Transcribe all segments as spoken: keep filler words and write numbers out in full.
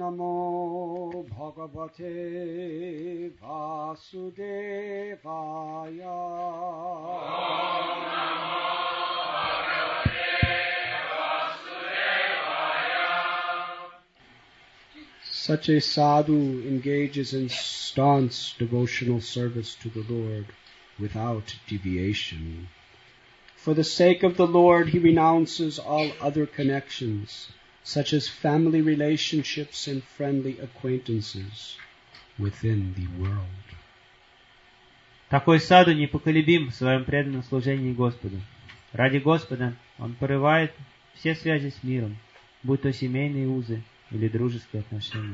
Namo Bhagavate Vasudevaya. Om Namo Such a sadhu engages in staunch devotional service to the Lord without deviation. For the sake of the Lord, he renounces all other connections, such as family relationships and friendly acquaintances within the world. Такой саду непоколебим в своем преданном служении Господу. Ради Господа он порывает все связи с миром, будь то семейные узы или дружеские отношения.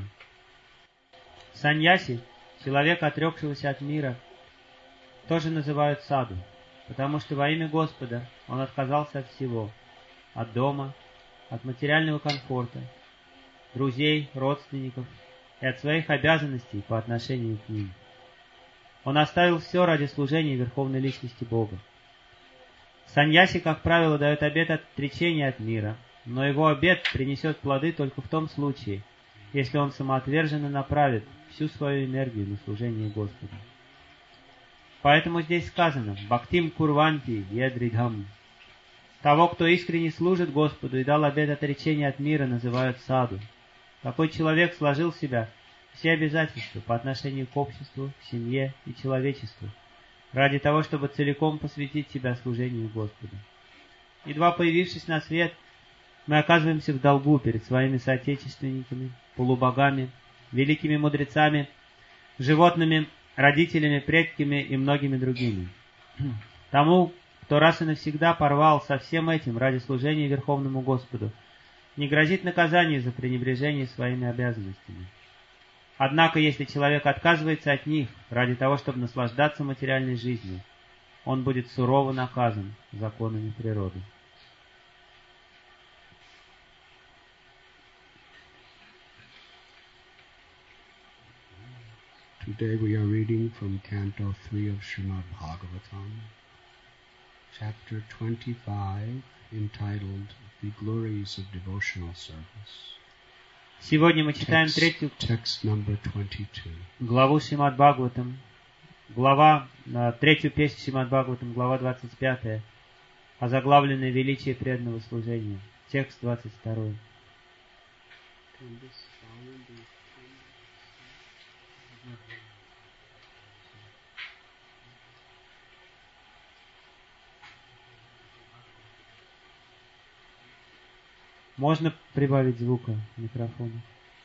Саньяси, человек, отрекшегося от мира, тоже называют саду, потому что во имя Господа он отказался от всего, от дома, от материального комфорта, друзей, родственников и от своих обязанностей по отношению к ним. Он оставил все ради служения Верховной Личности Бога. Саньяси, как правило, дает обет отречения от мира, но его обет принесет плоды только в том случае, если он самоотверженно направит всю свою энергию на служение Господу. Поэтому здесь сказано «Бхактим курванти едридхам». Того, кто искренне служит Господу и дал обет отречения от мира, называют саду. Такой человек сложил в себя все обязательства по отношению к обществу, к семье и человечеству, ради того, чтобы целиком посвятить себя служению Господу. Едва появившись на свет, мы оказываемся в долгу перед своими соотечественниками, полубогами, великими мудрецами, животными, родителями, предками и многими другими. Тому, кто раз и навсегда порвал со всем этим ради служения Верховному Господу, не грозит наказание за пренебрежение своими обязанностями. Однако, если человек отказывается от них ради того, чтобы наслаждаться материальной жизнью, он будет сурово наказан законами природы. Today we are reading from Canto three of Srimad Bhagavatam, Chapter twenty-five, entitled The Glories of Devotional Service. Сегодня мы читаем Text, третью text number twenty-two. главу Шримад Бхагаватам, глава, третью песню Шримад Бхагаватам, глава двадцать пятая, озаглавленное величие преданного служения, текст двадцать второй. Можно прибавить звука микрофона.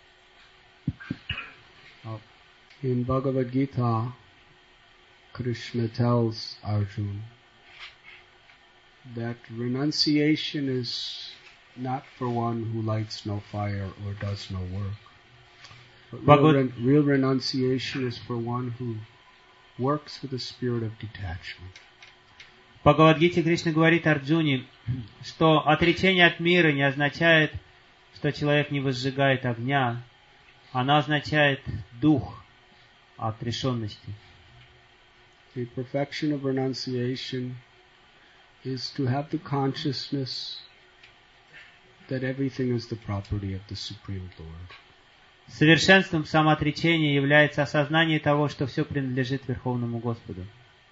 In Bhagavad Gita, Krishna tells Arjuna that renunciation is not for one who lights no fire or does no work. But real, ren- real renunciation is for one who works with a spirit of detachment. В Бхагавад-гите Кришна говорит Арджуне, что отречение от мира не означает, что человек не возжигает огня, оно означает дух отрешенности. The perfection of renunciation is to have the consciousness that everything is the property of the Supreme Lord. Совершенством самоотречения является осознание того, что все принадлежит Верховному Господу.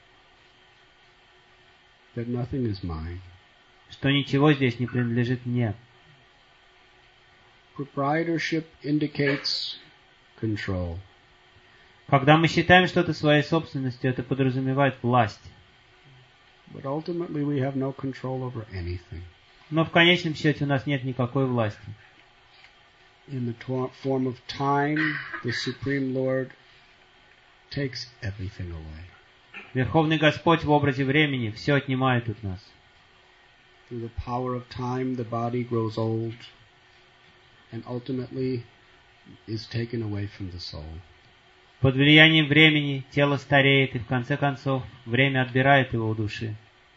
That nothing is mine. Что ничего здесь не принадлежит мне. Proprietorship indicates control. Когда мы считаем что-то своей собственностью, это подразумевает власть. But ultimately we have no control over anything. Но в конечном счете у нас нет никакой власти. In the to- form of time, the Supreme Lord takes everything away. Верховный Господь в образе времени все отнимает от нас. Through the power of time, the body grows old and ultimately is taken away from the soul. Под влиянием времени тело стареет, и в конце концов время отбирает его у души.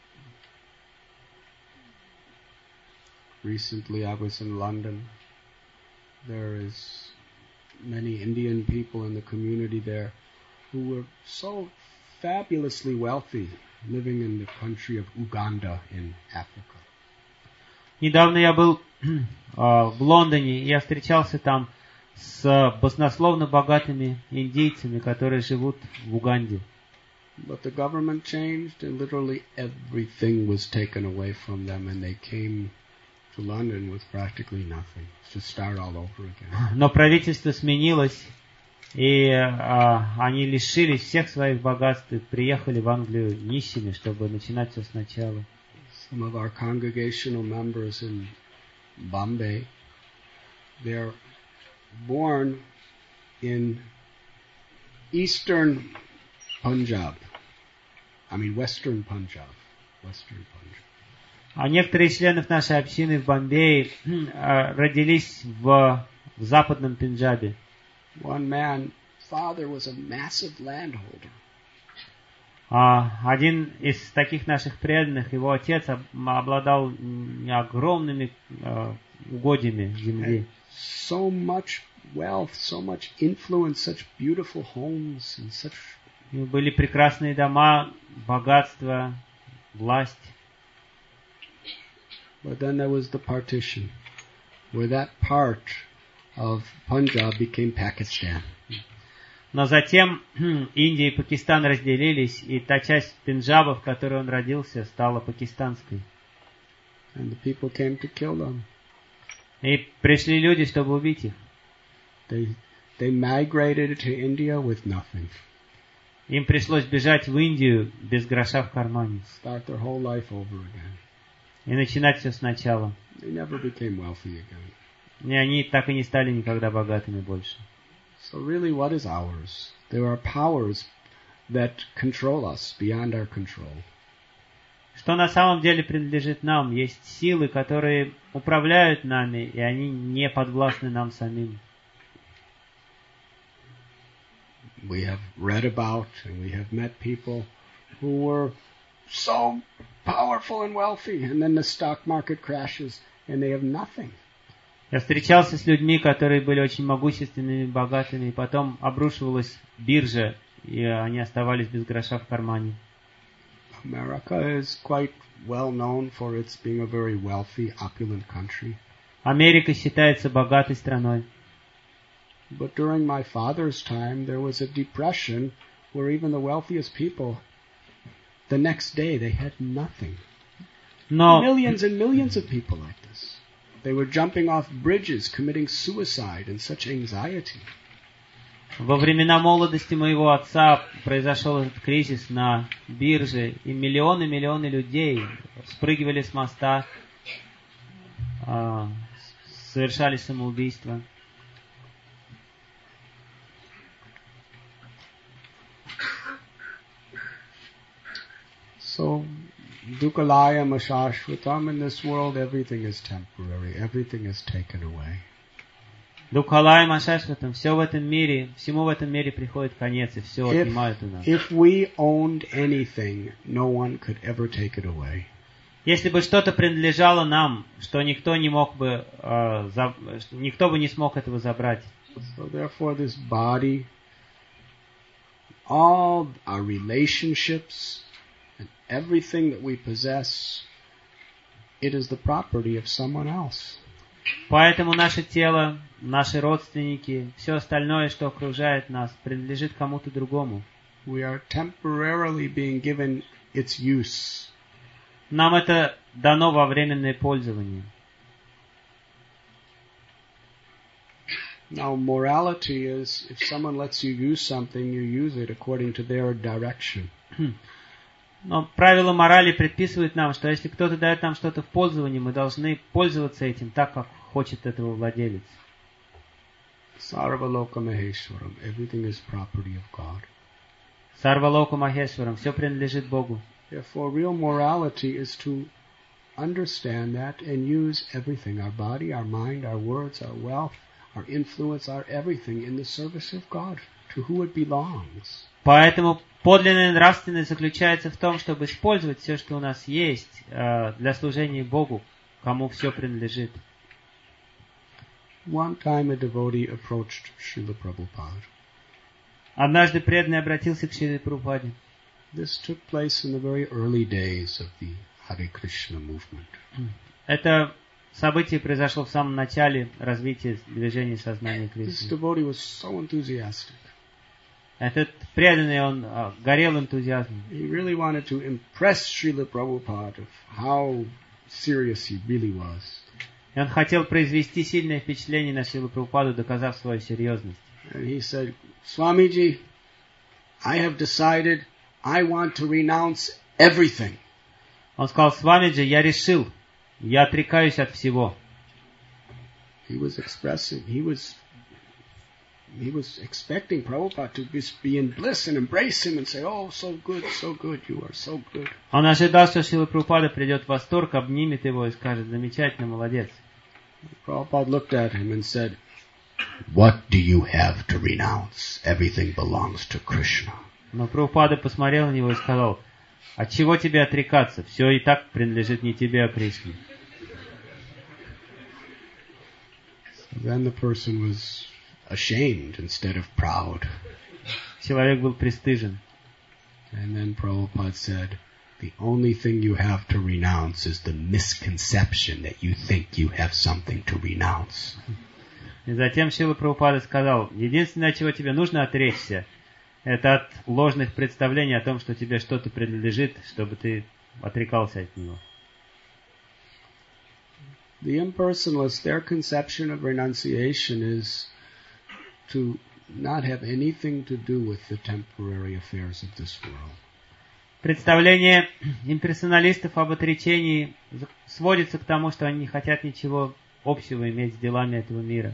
Recently I was in London. There is many Indian people in the community there who were so fabulously wealthy, living in the country of Uganda in Africa. Недавно я был в Лондоне, и я встречался там с баснословно богатыми индейцами, которые живут в Уганде. But the government changed and literally everything was taken away from them and they came to London with practically nothing. To start all over again. Но правительство сменилось, и а, они лишились всех своих богатств и приехали в Англию нищими, чтобы начинать все сначала. Some of our congregational members in Bombay, they're born in eastern Punjab. I mean western Punjab. Western Punjab. А некоторые члены нашей общины в Бомбее э, родились в, в западном Пенджабе. One man, father was a massive landholder. А один из таких наших преданных, его отец обладал огромными э, угодьями земли. So much wealth, so much influence, such beautiful homes and such. Были прекрасные дома, богатство, власть. But then there was the partition, where that part of Punjab became Pakistan. Но затем Индия и Пакистан разделились, и та часть Пенджаба, в которой он родился, стала пакистанской. And the people came to kill them. И пришли люди, чтобы убить их. They, they migrated to India with nothing. Им пришлось бежать в Индию без гроша в кармане. Start their whole life over again. И начинать все сначала. They never became wealthy again. И они так и не стали никогда богатыми больше. So really, what is ours? There are powers that control us beyond our control. Что на самом деле принадлежит нам? Есть силы, которые управляют нами, и они не подвластны нам самим. We have read about and we have met people who were so powerful and wealthy, and then the stock market crashes and they have nothing. Я встречался с людьми, которые были очень могущественными, богатыми, и потом обрушивалась биржа, и они оставались без гроша в кармане. America is quite well known for its being a very wealthy, opulent country. Америка считается богатой страной. But during my father's time, there was a depression where even the wealthiest people, the next day, they had nothing. Но Millions and millions of people like this. They were jumping off bridges, committing suicide, and such anxiety. во времена молодости моего отца произошел этот кризис на бирже, и миллионы-миллионы людей спрыгивали с моста, совершали самоубийство. So, Dukalaya Mashashvatam, in this world everything is temporary, everything is taken away. Дукхалай Машашватам, все в этом мире, всему в этом мире приходит конец, и все отнимают у нас. If we owned anything, no one could ever take it away. Если бы что-то принадлежало нам, что никто не мог бы, э, за, никто бы не смог этого забрать. So therefore this body, all our relationships, and everything that we possess, it is the property of someone else. Поэтому наше тело, наши родственники, все остальное, что окружает нас, принадлежит кому-то другому. We are temporarily being given its use. Нам это дано во временное пользование. Now morality is, if someone lets you use something, you use it according to their direction. Но правила морали предписывают нам, что если кто-то дает нам что-то в пользование, мы должны пользоваться этим так, как хочет этого владелец. Sarvaloka Maheshwaram, everything is property of God. Сарвалока Махешварам, все принадлежит Богу. Therefore, real morality is to understand that and use everything, our body, our mind, our words, our wealth, our influence, our everything in the service of God, to who it belongs. Поэтому подлинная нравственность заключается в том, чтобы использовать все, что у нас есть, для служения Богу, кому все принадлежит. One time a devotee approached Srila Prabhupada. Однажды преданный обратился к Шриле Прабхупаде. This took place in the very early days of the Hare Krishna movement. Это событие произошло в самом начале развития движения сознания This Кришны. devotee was so enthusiastic. Этот преданный, он а, горел энтузиазмом. He really wanted to impress Srila Prabhupada of how serious he really was. И он хотел произвести сильное впечатление на Шрилу Прабхупаду, доказав свою серьезность. And he said, Swamiji, I have decided I want to renounce everything. Он сказал: Свамиджи, я решил, я отрекаюсь от всего. He was expressing, he was, he was expecting Prabhupada to just be in bliss and embrace him and say, oh, so good, so good, you are so good. Он ожидал, что Шрила Прабхупада придет в восторг, обнимет его и скажет: замечательно, молодец. Prabhupada looked at him and said, what do you have to renounce? Everything belongs to Krishna. Но Прабхупада посмотрел на него и сказал: от чего тебе отрекаться? Все и так принадлежит не тебе, а Кришне. Then the person was ashamed instead of proud. Человек был пристыжен. And then Prabhupada said, the only thing you have to renounce is the misconception that you think you have something to renounce. И затем Шрила Прабхупада сказал: единственное, от чего тебе нужно отречься, это от ложных представлений о том, что тебе что-то принадлежит, чтобы ты отрекался от него. The impersonalists, their conception of renunciation is to not have anything to do with the temporary affairs of this world. Представление имперсоналистов об отречении сводится к тому, что они не хотят ничего общего иметь с делами этого мира.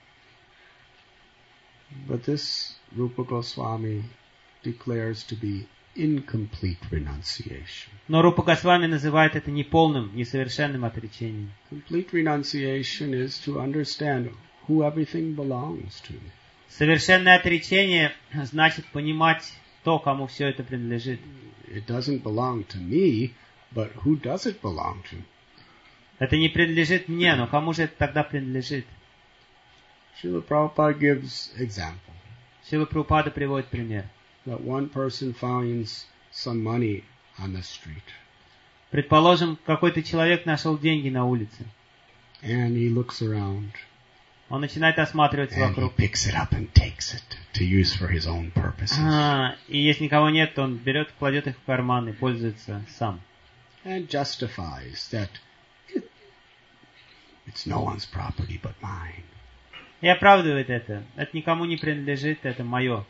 But this Rupa Goswami declares to be incomplete renunciation. Но Рупа Госвами называет это неполным, несовершенным отречением. Complete renunciation is to understand who everything belongs to. Совершенное отречение значит понимать то, кому все это принадлежит. It doesn't belong to me, but who does it belong to? Это не принадлежит мне, но кому же это тогда принадлежит? Srila Prabhupada gives example. Шрила Прабхупада приводит пример. That one person finds some money on the street. Предположим, какой-то человек нашел деньги на улице. And he looks around. Он начинает осматриваться And he вокруг. picks it up and takes it to use for his own purposes. А, и если никого нет, то он берет, кладет их в карман и пользуется сам. And justifies that it, it's no one's property but mine. И оправдывает это. Это никому не принадлежит, это мое.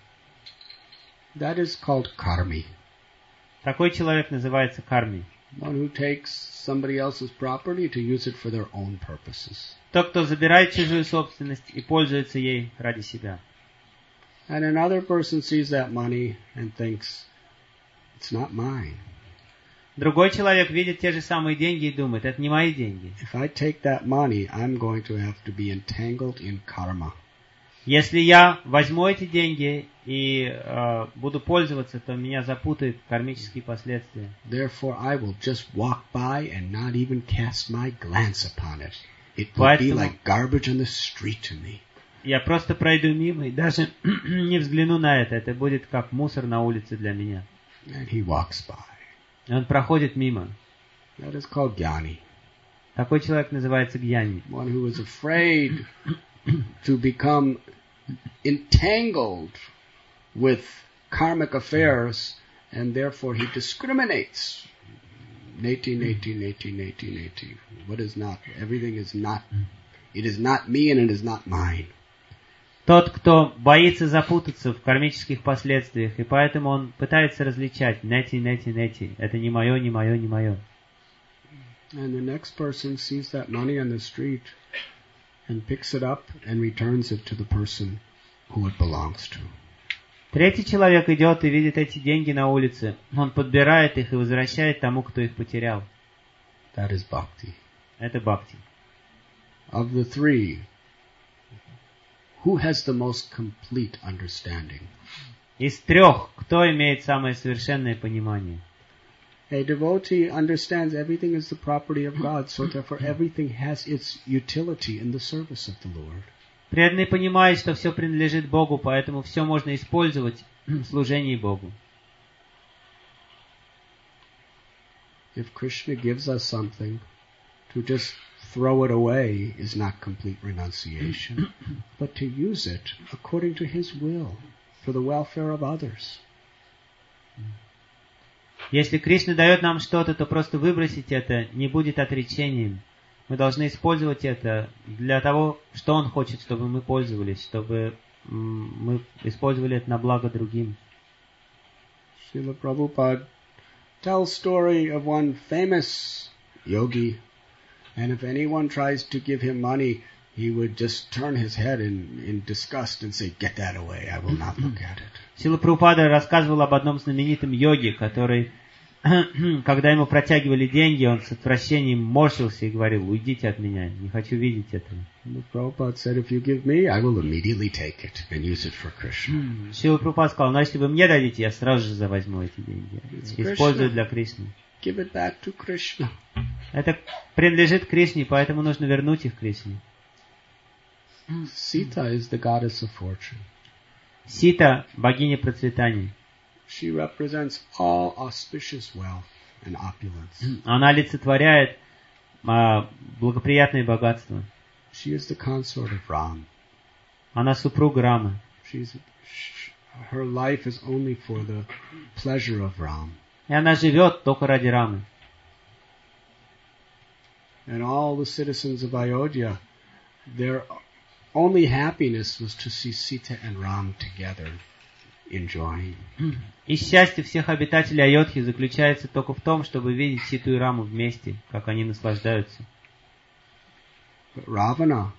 That is called karmi. Такой человек называется карми. One who takes somebody else's property to use it for their own purposes. Тот, кто забирает чужую собственность и пользуется ей ради себя. And another person sees that money and thinks, it's not mine. Другой человек видит те же самые деньги и думает: это не мои деньги. If I take that money, I'm going to have to be entangled in karma. Если я возьму эти деньги и э, буду пользоваться, то меня запутают кармические последствия. Therefore, I will just walk by and not even cast my glance upon it. It will be like garbage on the street to me. Я просто пройду мимо и даже не взгляну на это. Это будет как мусор на улице для меня. And he walks by. И он проходит мимо. That is called jnani. Такой человек называется гьяни. One who is afraid to become entangled with karmic affairs, and therefore he discriminates. Neti, neti, neti, neti, neti. What is not? Everything is not. It is not me and it is not mine. Тот, кто боится запутаться в кармических последствиях, и поэтому он пытается различать нети, нети, нети. Это не мое, не мое, не мое. And the next person sees that money on the street and picks it up and returns it to the person who it belongs to. Третий человек идет и видит эти деньги на улице. Он подбирает их и возвращает тому, кто их потерял. That is bhakti. Это бхакти. Of the three, who has the most complete understanding? Из трех, кто имеет самое совершенное понимание? A devotee understands everything is the property of God, so therefore everything has its utility in the service of the Lord. Преданный понимает, что все принадлежит Богу, поэтому все можно использовать в служении Богу. If Krishna gives us something to just throw it away is not complete renunciation, but to use it according to His will, for the welfare of others. Если Кришна дает нам что-то, то просто выбросить это не будет отречением. Мы должны использовать это для того, что Он хочет, чтобы мы пользовались, чтобы мы использовали это на благо другим. Srila Prabhupada tells story of one famous yogi, and if anyone tries to give him money, he would just turn his head in, in disgust and say, "Get that away, I will not look at it." Шрила Прабхупада рассказывал об одном знаменитом йоге, который, когда ему протягивали деньги, он с отвращением морщился и говорил: "Уйдите от меня, не хочу видеть этого." Prabhupada said, "If you give me, I will immediately take it and use it for Krishna." Шрила Прабхупада сказал: "Но если вы мне дадите, я сразу же возьму эти деньги, использую для Кришны." Give it back to Krishna. Это принадлежит Кришне, поэтому нужно вернуть их Кришне. Sita is the goddess of fortune. Сита — богиня процветания. She represents all auspicious wealth and opulence. Она олицетворяет а, благоприятное богатство. She is the consort of Ram. Она супруга Рамы. She's, her life is only for the pleasure of Ram. И она живет только ради Рамы. And all the citizens of Ayodhya, their only happiness was to see Sita and Ram together, enjoying. И счастье всех обитателей Айодхи заключается только в том, чтобы видеть Ситу и Раму вместе, как они наслаждаются. But Ravana,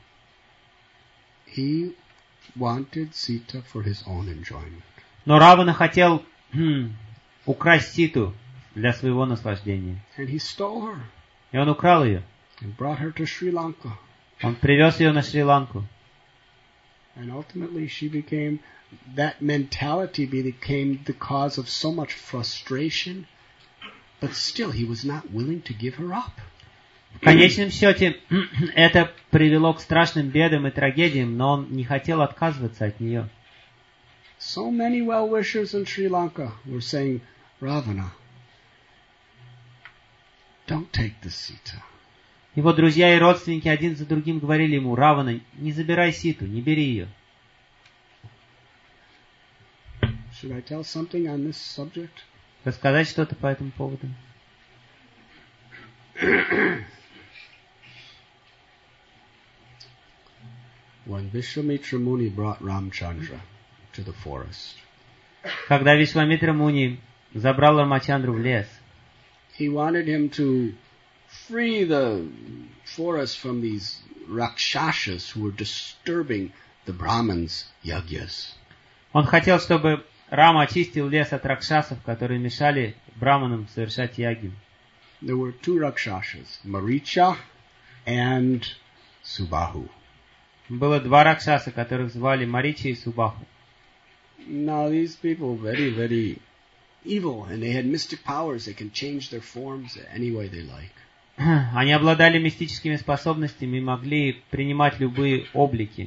he wanted Sita for his own enjoyment. Но Равана хотел хм, украсть Ситу для своего наслаждения. And he stole her. И он украл ее. And brought her to Sri Lanka. Он привез ее на Шри-Ланку. And ultimately she became, that mentality became the cause of so much frustration, but still he was not willing to give her up. В конечном счете, это привело к страшным бедам и трагедиям, но он не хотел отказываться от нее. So many well-wishers in Sri Lanka were saying, Ravana, don't take the Sita. Его друзья и родственники один за другим говорили ему: Равана, не забирай Ситу, не бери ее. Should I tell something on this subject? Рассказать что-то по этому поводу? When Vishwamitra Muni brought Ramchandra to the forest, когда Вишвамитра Муни забрал Рамачандру в лес, he wanted him to free the forest from these rakshasas who were disturbing the Brahmins' yagyas. Он хотел, чтобы Рама очистил лес от ракшасов, которые мешали браманам совершать яги. There were two rakshasas, Maricha and Subahu. Было два ракшаса, которых звали Марича и Субаху. Now these people very, very evil, and they had mystic powers. They can change their forms any way they like. Они обладали мистическими способностями и могли принимать любые облики.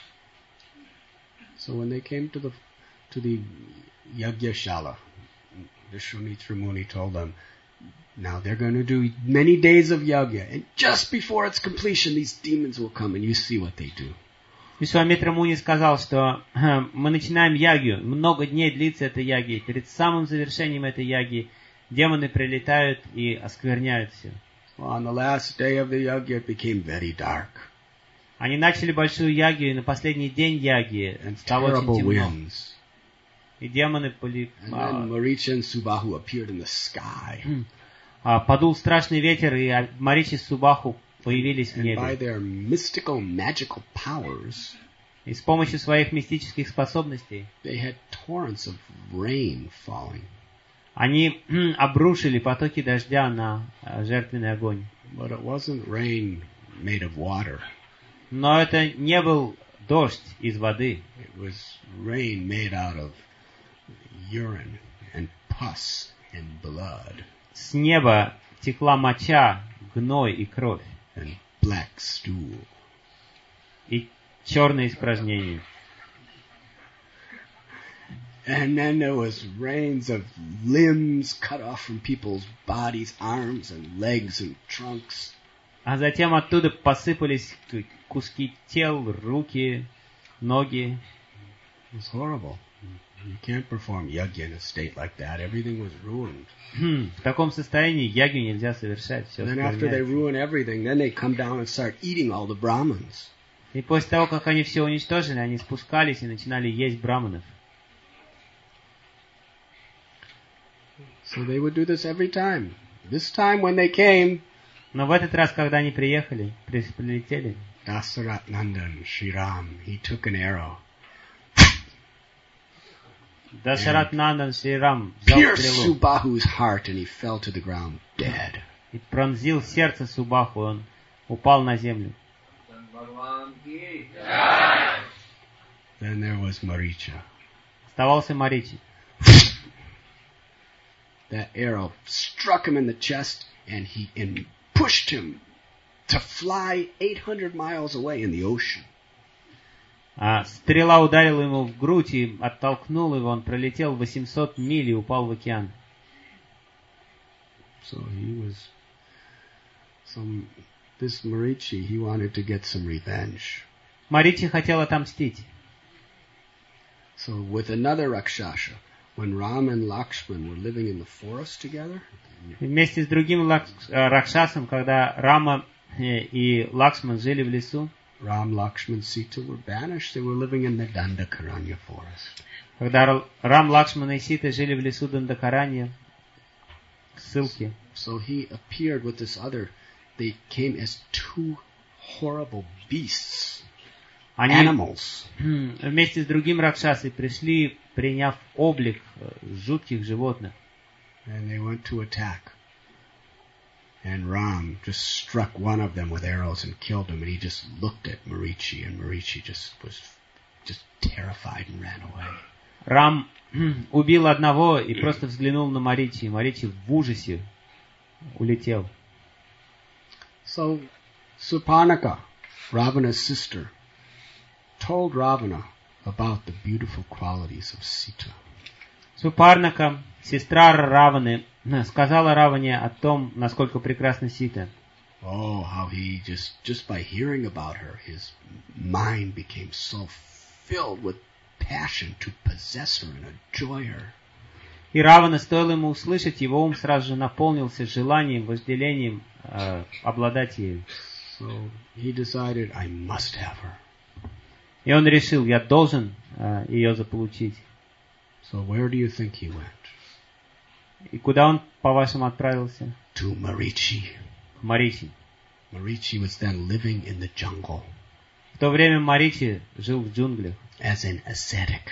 So when they came to the to the Yagyashala, Vishwamitra Muni told them, now they're going to do many days of yagya, and just before its completion, these demons will come, and you see what they do. Вишвамитра Муни сказал, что мы начинаем ягью, много дней длится эта ягья, перед самым завершением этой ягьи демоны прилетают и оскверняют все. Well, on the last day of the yagya, it became very dark. Они начали большую ягью, и на последний день ягьи стало очень темно. Winds. И демоны были... And then Maricha and Subahu appeared in the sky. Подул страшный ветер, и Марича и Субаху появились в And by небе. their mystical, magical powers, И с помощью своих мистических способностей they had torrents of rain falling. они обрушили потоки дождя на жертвенный огонь. But it wasn't rain made of water. Но это не был дождь из воды. It was rain made out of urine and pus and blood. С неба текла моча, гной и кровь. And black stool. И черные испражнения. And then there was rains of limbs cut off from people's bodies, arms and legs and trunks. А затем оттуда посыпались куски тел, руки, ноги. It was horrible. You can't perform yajna in a state like that. Everything was ruined. В таком состоянии ягью нельзя совершать. Все Then after they ruin everything, then they come down and start eating all the Brahmins. И после того, как они все уничтожили, они спускались и начинали есть браманов. So they would do this every time. This time when they came, Но в этот раз, когда они приехали, при- прилетели, Dasarat Nandan, Shri Ram, he took an arrow, Дашарат Нандан Шри Рам взял pierced стрелу Subahu's heart, and he fell to the ground dead. и пронзил сердце Субаху, он упал на землю. Then there was Maricha. Оставался Маричи. That arrow struck him in the chest, and he and pushed him to fly eight hundred miles away in the ocean. А стрела ударила ему в грудь и оттолкнула его, он пролетел восемьсот миль и упал в океан. So he was some this Marichi, he wanted to get some revenge. Маричи хотел отомстить. So with another Rakshasa, when Ram and Lakshman were living in the forest together, И вместе с другим Лак- э, Ракшасом, когда Рама э, и Лакшман жили в лесу, Ram, Lakshman, Sita were banished. They were living in the Dandakaranya forest. когда Р- Рам, Лакшман и Сита жили в лесу Дандакаранья, ссылки, So he appeared with this other. They came as two horrible beasts, они animals. м, вместе с другим Ракшасой пришли, приняв облик э, жутких животных. And they went to attack. And Ram just struck one of them with arrows and killed him. And he just looked at Marichi, and Marichi just was just terrified and ran away. Рам убил одного и просто взглянул на Маричи, и Маричи в ужасе улетел. So Suparnaka, Ravana's sister, told Ravana about the beautiful qualities of Sita. Супарнака, сестра Раваны, сказала Раване о том, насколько прекрасна Сита. Oh, how he just, just by hearing about her, his mind became so filled with passion to possess her and enjoy her. И Равана, стоило ему услышать, его ум сразу же наполнился желанием, вожделением э, обладать ею. So he decided, I must have her. И он решил, я должен э, ее заполучить. So where do you think he went? И куда он, по-вашему, отправился? To Marichi. К Маричи. Marichi was then living in the jungle В то время Маричи жил в джунглях, as an ascetic.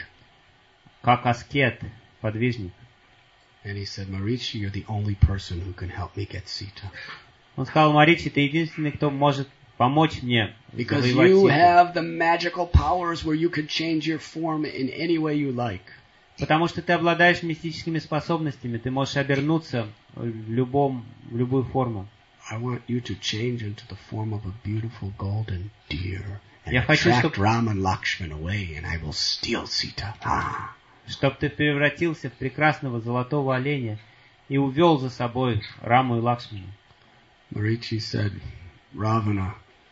как аскет, подвижник. And he said, Marichi, you're the only person who can help me get Sita. Он сказал, Маричи, ты единственный, кто может помочь мне Because завоевать you Ситу. have the magical powers where you can change your form in any way you like. Потому что ты обладаешь мистическими способностями, ты можешь обернуться в, любом, в любую форму. I want you to change into the form of a beautiful golden deer and Я хочу, attract чтоб- Ram and Lakshman away, and I will steal Sita. Ah. Чтоб ты превратился в прекрасного золотого оленя и увел за собой Раму и Лакшману. Marichi said, Ravana,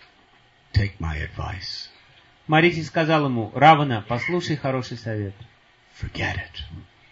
take my advice. Маричи сказал ему, Равана, послушай хороший совет. Forget it.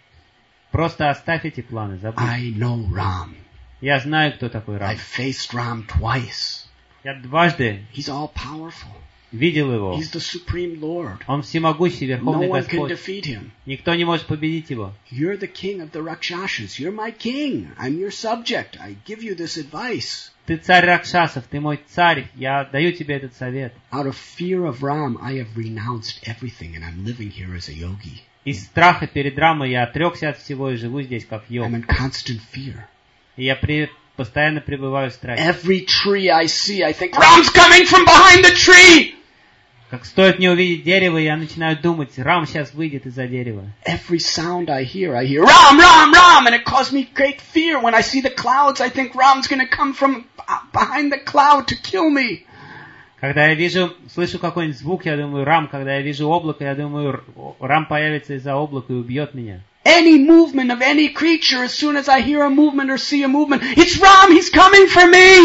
Просто оставь эти планы, забудь. I know Ram. Я знаю, кто такой Рам. I've faced Ram twice. Я дважды He's all powerful. видел его. He's the supreme Lord. Он всемогущий, No Верховный one can Господь. defeat him. Никто не может победить его. You're the king of the Rakshasas. You're my king. I'm your subject. I give you this advice. Ты царь Ракшасов, ты мой царь, я даю тебе этот совет. Out of fear of Ram, I have renounced everything, and I'm living here as a yogi. Из страха перед Рамой я отрекся от всего и живу здесь как йог. I'm in constant fear. И я при, постоянно пребываю в страхе. Every tree I see, I think, Ram's coming from behind the tree! Как стоит мне увидеть дерево, я начинаю думать, Рам сейчас выйдет из-за дерева. Every sound I hear, I hear, Ram, Ram, Ram! And it causes me great fear. When I see the clouds, I think Ram's going to come from behind the cloud to kill me. Когда я вижу, слышу какой-нибудь звук, я думаю, Рам. Когда я вижу облако, я думаю, Рам появится из-за облака и убьет меня. Any movement of any creature, as soon as I hear a movement or see a movement, it's Ram, he's coming for me!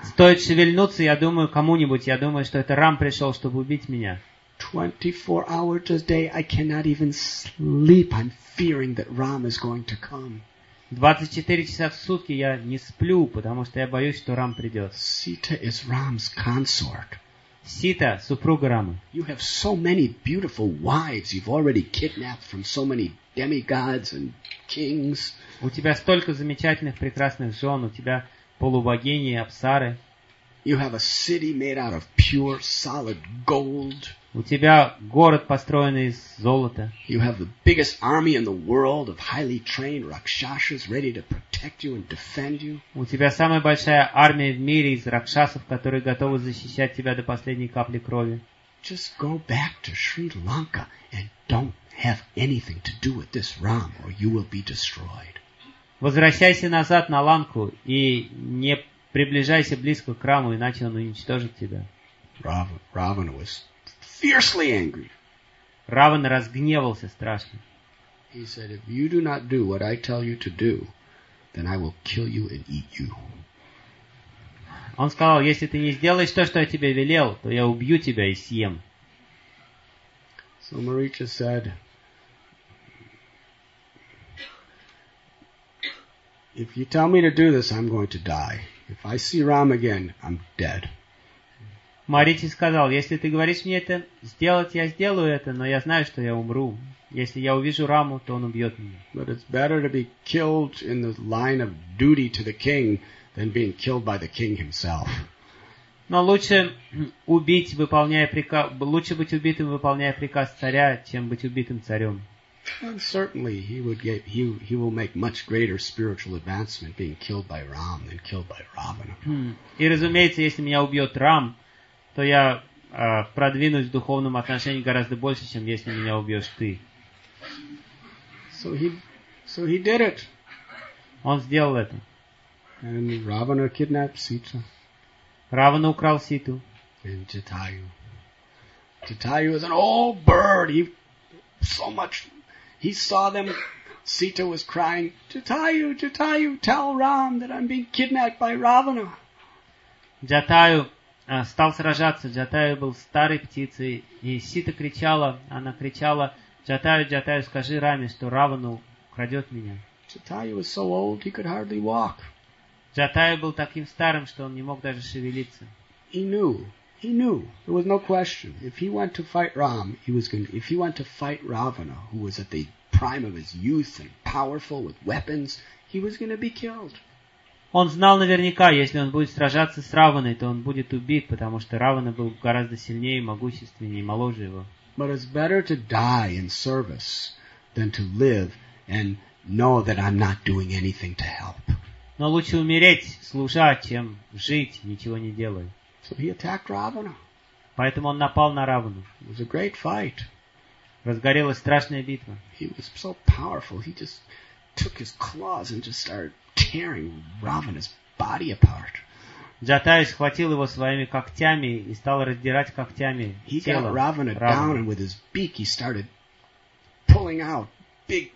Стоит шевельнуться, я думаю, кому-нибудь, я думаю, что это Рам пришел, чтобы убить меня. twenty-four hours a day, I cannot even sleep. I'm fearing that Ram is going to come. двадцать четыре часа в сутки я не сплю, потому что я боюсь, что Рам придет. Sita is Ram's consort. Сита, супруга Рама. You have so many beautiful wives you've already kidnapped from so many demigods and kings. У тебя столько замечательных, прекрасных жен, у тебя полубогини и апсары. You have a city made out of pure, solid gold. У тебя город, построенный из золота. You have the biggest army in the world of highly trained Rakshasas ready to protect you and defend you. У тебя самая большая армия в мире из ракшасов, которые готовы защищать тебя до последней капли крови. Just go back to Sri Lanka and don't have anything to do with this Ram or you will be destroyed. Возвращайся назад на Ланку и не приближайся близко к Раму, иначе он уничтожит тебя. Ravana, Ravana was fiercely angry. Равана разгневался страшно. He said, if you do not do what I tell you to do, then I will kill you and eat you. Он сказал, если ты не сделаешь то, что я тебе велел, то я убью тебя и съем. So Maricha said, if you tell me to do this, I'm going to die. If I see Ram again, I'm dead. Маричи сказал, если ты говоришь мне это сделать, я сделаю это, но я знаю, что я умру. Если я увижу Раму, то он убьет меня. But it's better to be killed in the line of duty to the king than being killed by the king himself. Но лучше убить, выполняя приказ, лучше быть убитым, выполняя приказ царя, чем быть убитым царем. And certainly he would get he he will make much greater spiritual advancement being killed by Ram than killed by Ravana. И разумеется, если меня убьет Рам, то я э, продвинусь в духовном отношении гораздо больше, чем если меня убьешь ты. So he so he did it. Он сделал это. And Ravana kidnapped Sita Равана украл Ситу. and Jatayu. Jatayu is an old bird. He so much he saw them. Sita was crying, Jatayu, Jatayu, tell Ram that I'm being kidnapped by Ravana. Джатаю э, стал сражаться. Джатаю был старой птицей, и Сита кричала, она кричала, Джатаю, Джатаю, скажи Раме, что Равану крадет меня. Jatayu was so old he could hardly walk. Джатаю был таким старым, что он не мог даже шевелиться. He knew. He knew. There was no question. If he went to fight Ram, he was going. If he went to fight Ravana, who was at the prime of his youth and powerful with weapons, he was going to be killed. Он знал наверняка, если он будет сражаться с Раваной, то он будет убит, потому что Равана был гораздо сильнее, могущественнее и моложе его. But it's better to die in service than to live and know that I'm not doing anything to help. Но лучше умереть, служа, чем жить, ничего не делая. So he attacked Ravana. Поэтому он напал на Равану. It was a great fight. Разгорелась страшная битва. He was so powerful. He just took his claws and just started tearing Ravana's body apart. Джатай схватил его своими когтями и стал раздирать когтями He тело got Ravana down, Раваны. and with his beak he started pulling out big,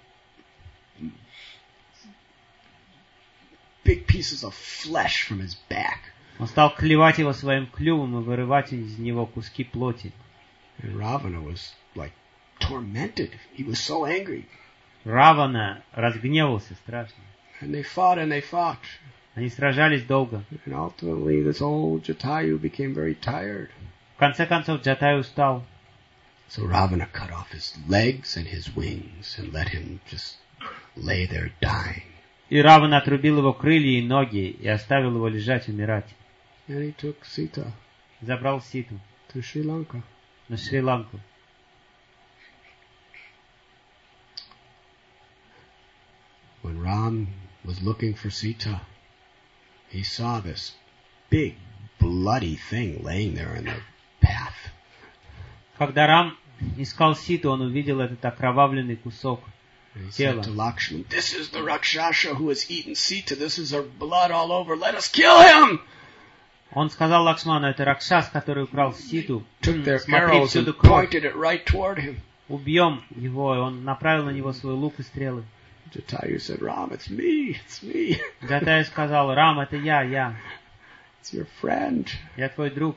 big pieces of flesh from his back. Он стал клевать его своим клювом и вырывать из него куски плоти. And Ravana was like tormented. He was so angry. Равана разгневался страшно. And they fought and they fought. Они сражались долго. And ultimately this old Jatayu became very tired. В конце концов Джатай устал. So Ravana cut off his legs and his wings and let him just lay there dying. И Равана отрубил его крылья и ноги и оставил его лежать, умирать. And he took Sita Забрал Ситу to Sri Lanka. на Шри-Ланку. When Ram was looking for Sita, he saw this big bloody thing laying there in the path. Когда Рам искал Ситу, он увидел этот окровавленный кусок And he тела. said to Lakshman, this is the Rakshasa who has eaten Sita. This is her blood all over. Let us kill him! Он сказал Лакшману, это Ракшас, который украл Ситу. Took their Смотри, arrows всюду and кровь. pointed it right toward him. Убьем его. И он направил на него свой лук и стрелы. Jatayu said, Ram, it's me, it's me. Джатай сказал, Рам, это я, я. It's your friend. Я твой друг.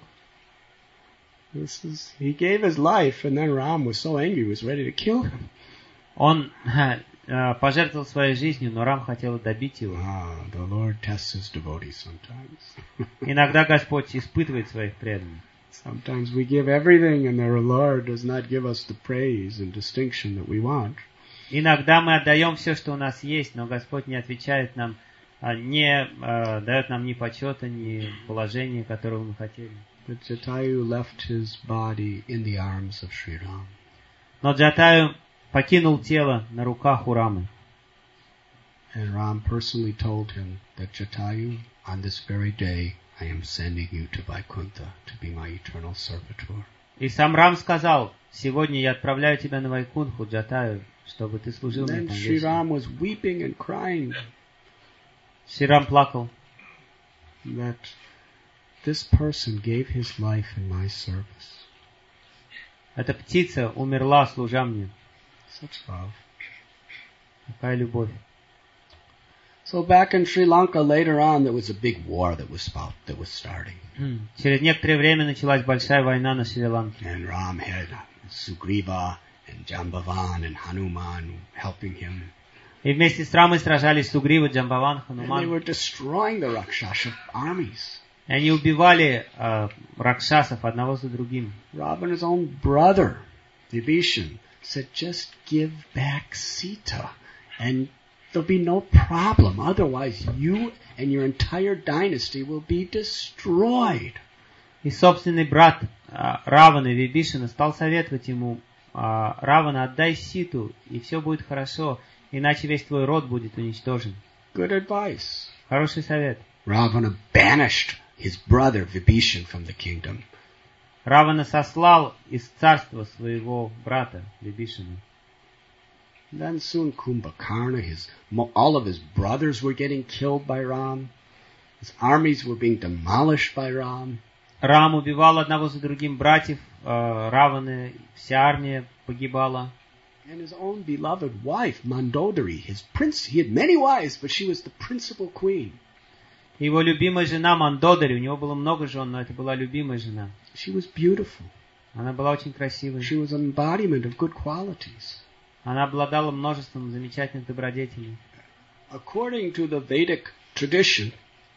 This is, he gave his life, and then Ram was so angry, he was ready to kill him. Он э, пожертвовал своей жизнью, но Рам хотел добить его. Ah, the Lord tests his devotees sometimes. Иногда Господь испытывает своих преданных. Sometimes we give everything, and the Lord does not give us the praise and distinction that we want. Иногда мы отдаем все, что у нас есть, но Господь не отвечает нам, не э, дает нам ни почета, ни положения, которого мы хотели. But Jatayu left his body in the arms of Sri Ram. Но Джатаю покинул тело на руках у Рамы. And Ram personally told him that Jatayu, on this very day, I am sending you to Vaikuntha to be my eternal servitor. И сам Рам сказал: сегодня я отправляю тебя на Вайкунху, Джатаю, чтобы ты служил мне Then там Sri вечно. Ram was weeping and crying Шри Рам плакал, that this person gave his life in my service. эта птица умерла, служа мне. Such love. Какая любовь. So back in Sri Lanka later on, there was a big war that was about, that was starting. Через некоторое время началась большая война на Шри-Ланке. And Ram had Sugriva and Jambavan and Hanuman helping him. И вместе с Рамой сражались Сугрива, Джамбаван, And they Хануман. were destroying the Rakshasa armies. И они убивали э, ракшасов одного за другим. Ravana's own brother, Vibhishan, said, just give back Sita and there'll be no problem. Otherwise, you and your entire dynasty will be destroyed. И собственный брат э, Раваны, Вибишина, стал советовать ему: э, Равана, отдай Ситу, и все будет хорошо, иначе весь твой род будет уничтожен. Good advice. Хороший совет. Ravana banished his brother Vibhishan from the kingdom. Равана сослал из царства своего брата Вибишина. Then soon Kumbhakarna, his, all of his brothers were getting killed by Ram. His armies were being demolished by Ram. Рам убивал одного за другим братьев э, Раваны, вся армия погибала. And his own beloved wife, Mandodari, his prince, he had many wives, but she was the principal queen. Его любимая жена Мандодари, у него было много жен, но это была любимая жена. She was beautiful. Она была очень красивой. She was an embodiment of good qualities. Она обладала множеством замечательных добродетелей. According to the Vedic tradition,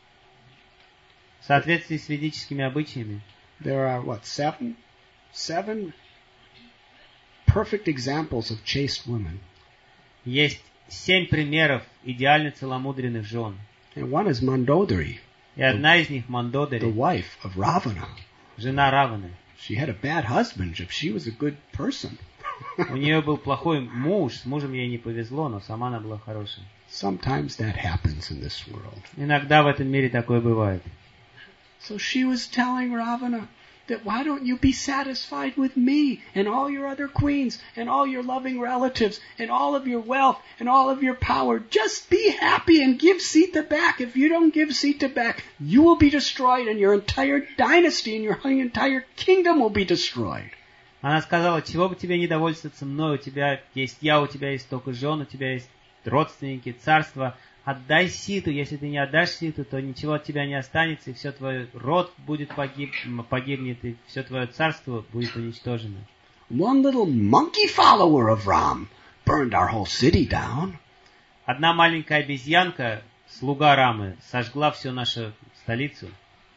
В соответствии с ведическими обычаями, there are, what, seven? Seven perfect examples of chaste women. есть семь примеров идеально целомудренных жен. And one is Mandodari, И одна из них the Мандодари, wife of Ravana. жена Раваны. She had a bad husband, but she was a good person. У нее был плохой муж, с мужем ей не повезло, но сама она была хорошей. Sometimes that happens in this world. Иногда в этом мире такое бывает. So she was telling Ravana that why don't you be satisfied with me and all your other queens and all your loving relatives and all of your wealth and all of your power. Just be happy and give Sita back. If you don't give Sita back, you will be destroyed and your entire dynasty and your entire kingdom will be destroyed. Она сказала: чего бы тебе не довольствоваться мной, у тебя есть я, у тебя есть столько жен, у тебя есть родственники, царство. Отдай Ситу, если ты не отдашь Ситу, то ничего от тебя не останется, и все твой род будет погиб, погибнет, и все твое царство будет уничтожено. One little monkey follower of Ram burned our whole city down. Одна маленькая обезьянка, слуга Рамы, сожгла всю нашу столицу.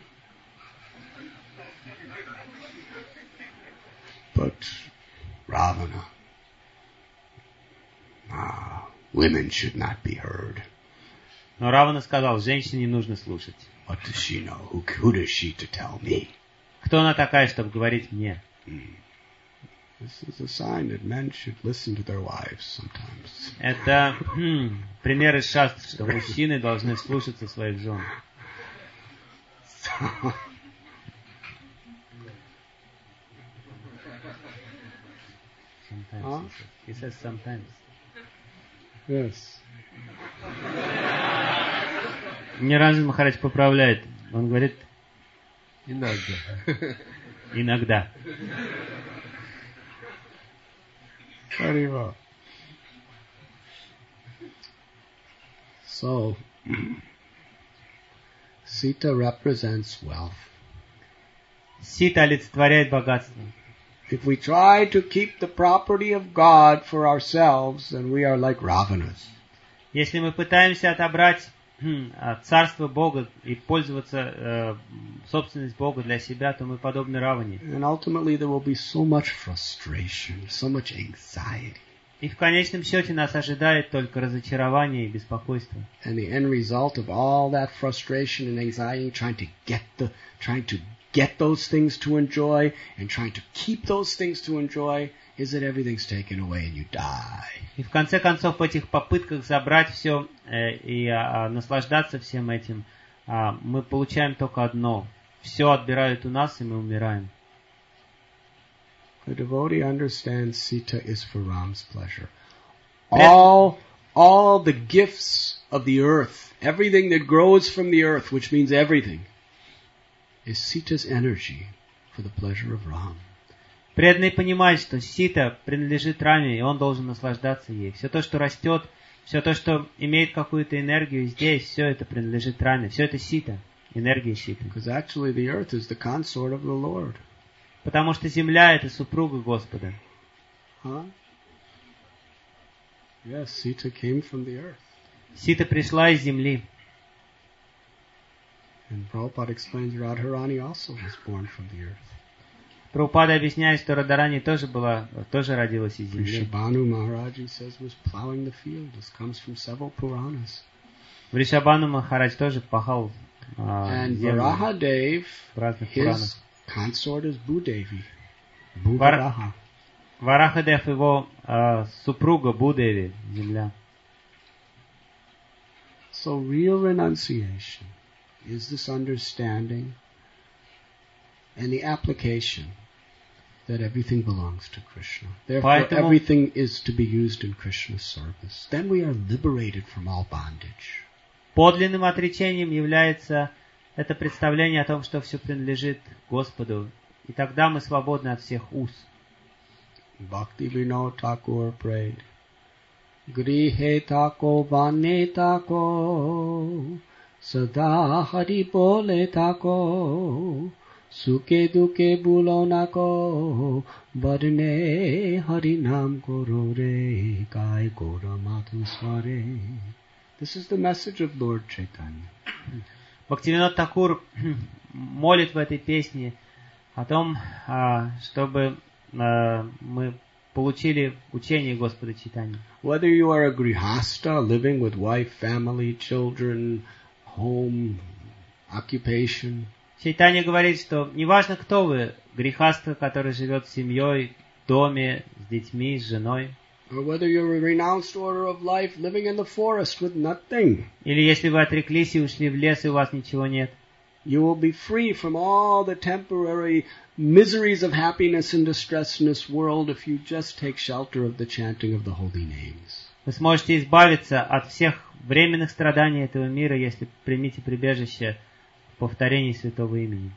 But Ravana, ah, women should not be heard. Но Равана сказал: женщине не нужно слушать. What does she know? Who, who does she to tell me? Кто она такая, чтобы говорить мне? Mm. This is a sign that men should listen to their wives sometimes. Это хм, пример из шастр, что мужчины должны слушаться своих жен. So, Sometimes, Huh? he says. He says sometimes. yes. Ниранджан Махарадж поправляет. Он говорит: Иногда. иногда. Very well. So, Sita represents wealth. Сита олицетворяет богатство. If we try to keep the property of God for ourselves, then we are like Ravanas. Если мы пытаемся отобрать царство Бога и пользоваться э, собственность Бога для себя, то мы подобны Раване. And ultimately there will be so much frustration, so much anxiety. И в конечном счете нас ожидает только разочарование и беспокойство. And the end result of all that frustration and anxiety, trying to get the, trying to get those things to enjoy and trying to keep those things to enjoy, is that everything's taken away and you die. И в конце концов в этих попытках забрать все э, и а, наслаждаться всем этим, а, мы получаем только одно. Все отбирают у нас, и мы умираем. The devotee understands Sita is for Ram's pleasure. All, all the gifts of the earth, everything that grows from the earth, which means everything, is Sita's energy for the pleasure of Ram. Преданный понимает, что Сита принадлежит Раме, и он должен наслаждаться ей. Все то, что растет, все то, что имеет какую-то энергию здесь, все это принадлежит Раме. Все это Сита, энергия Ситы. Because actually the earth is the consort of the Lord. Потому что земля — это супруга Господа. Huh? Yes, Sita came from the earth. Сита пришла из земли. And Prabhupada explains Radharani also was born from the earth. Прабхупада объясняет, что Радарани тоже была, тоже родилась из земли. Vrishabhanu Maharaji says was plowing the field. This comes from several Puranas. Вришабхану Махарадж тоже пахал And землю Varahadev, в разных Пуранах. his consort is Bhudevi. Bhuvaraha. Варахадев его э, супруга Будеви, земля. So real renunciation is this understanding and the application that everything belongs to Krishna. Therefore, Поэтому, everything is to be used in Krishna's service. Then we are liberated from all bondage. Подлинным отречением является это представление о том, что все принадлежит Господу. И тогда мы свободны от всех уз. Bhakti Vinod Thakur prayed, Grihe tako vane tako, sada hari bole tako, suke duke bulo nako, barne hari nam goro re, kai gora madhu sware. This is the message of Lord Chaitanya. Бхактивинод Такур молит в этой песне о том, чтобы мы получили учение Господа Чайтаньи. Whether you are a grihasta living with wife, family, children, home, occupation. Чайтанья говорит, что неважно кто вы, грехаста, который живет с семьей, в доме, с детьми, с женой. Or whether you're a renounced order of life living in the forest with nothing. Или если вы отреклись и ушли в лес, и у вас ничего нет. You will be free from all the temporary miseries of happiness and distress in this world if you just take shelter of the chanting of the holy names. Вы сможете избавиться от всех временных страданий этого мира, если примите прибежище в повторении святого имени.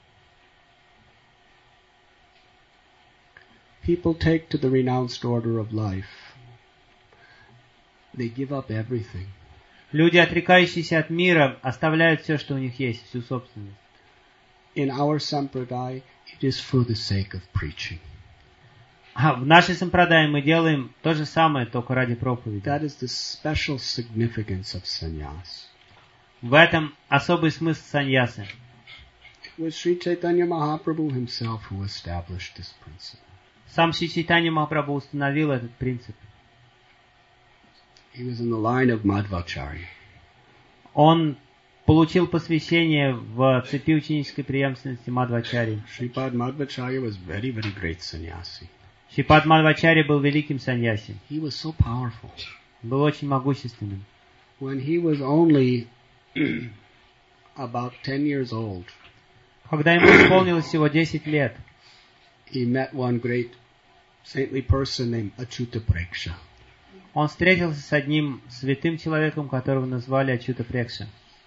People take to the renounced order of life. They give up everything. Люди, отрекающиеся от мира, оставляют все, что у них есть, всю собственность. In our sampradaya, it is for the sake of preaching. А в нашей сампрадае мы делаем то же самое, только ради проповеди. That is the special significance of sannyas. В этом особый смысл саньясы. It was Sri Chaitanya Mahaprabhu himself who established this principle. Сам Шри Чайтанья Махапрабху установил этот принцип. He was in the line of Madhvacharya. Он получил посвящение в цепи ученической преемственности Мадхвачарьи. Sripad Madhvacharya was very, very great sannyasi. Шрипад Мадхвачарья был великим саньяси. He was so powerful. Был очень могущественным. When he was only about ten years old, Когда ему исполнилось всего десять лет, he met one great saintly person named Achyuta Preksha. он встретился с одним святым человеком, которого назвали Ачюта Прекша.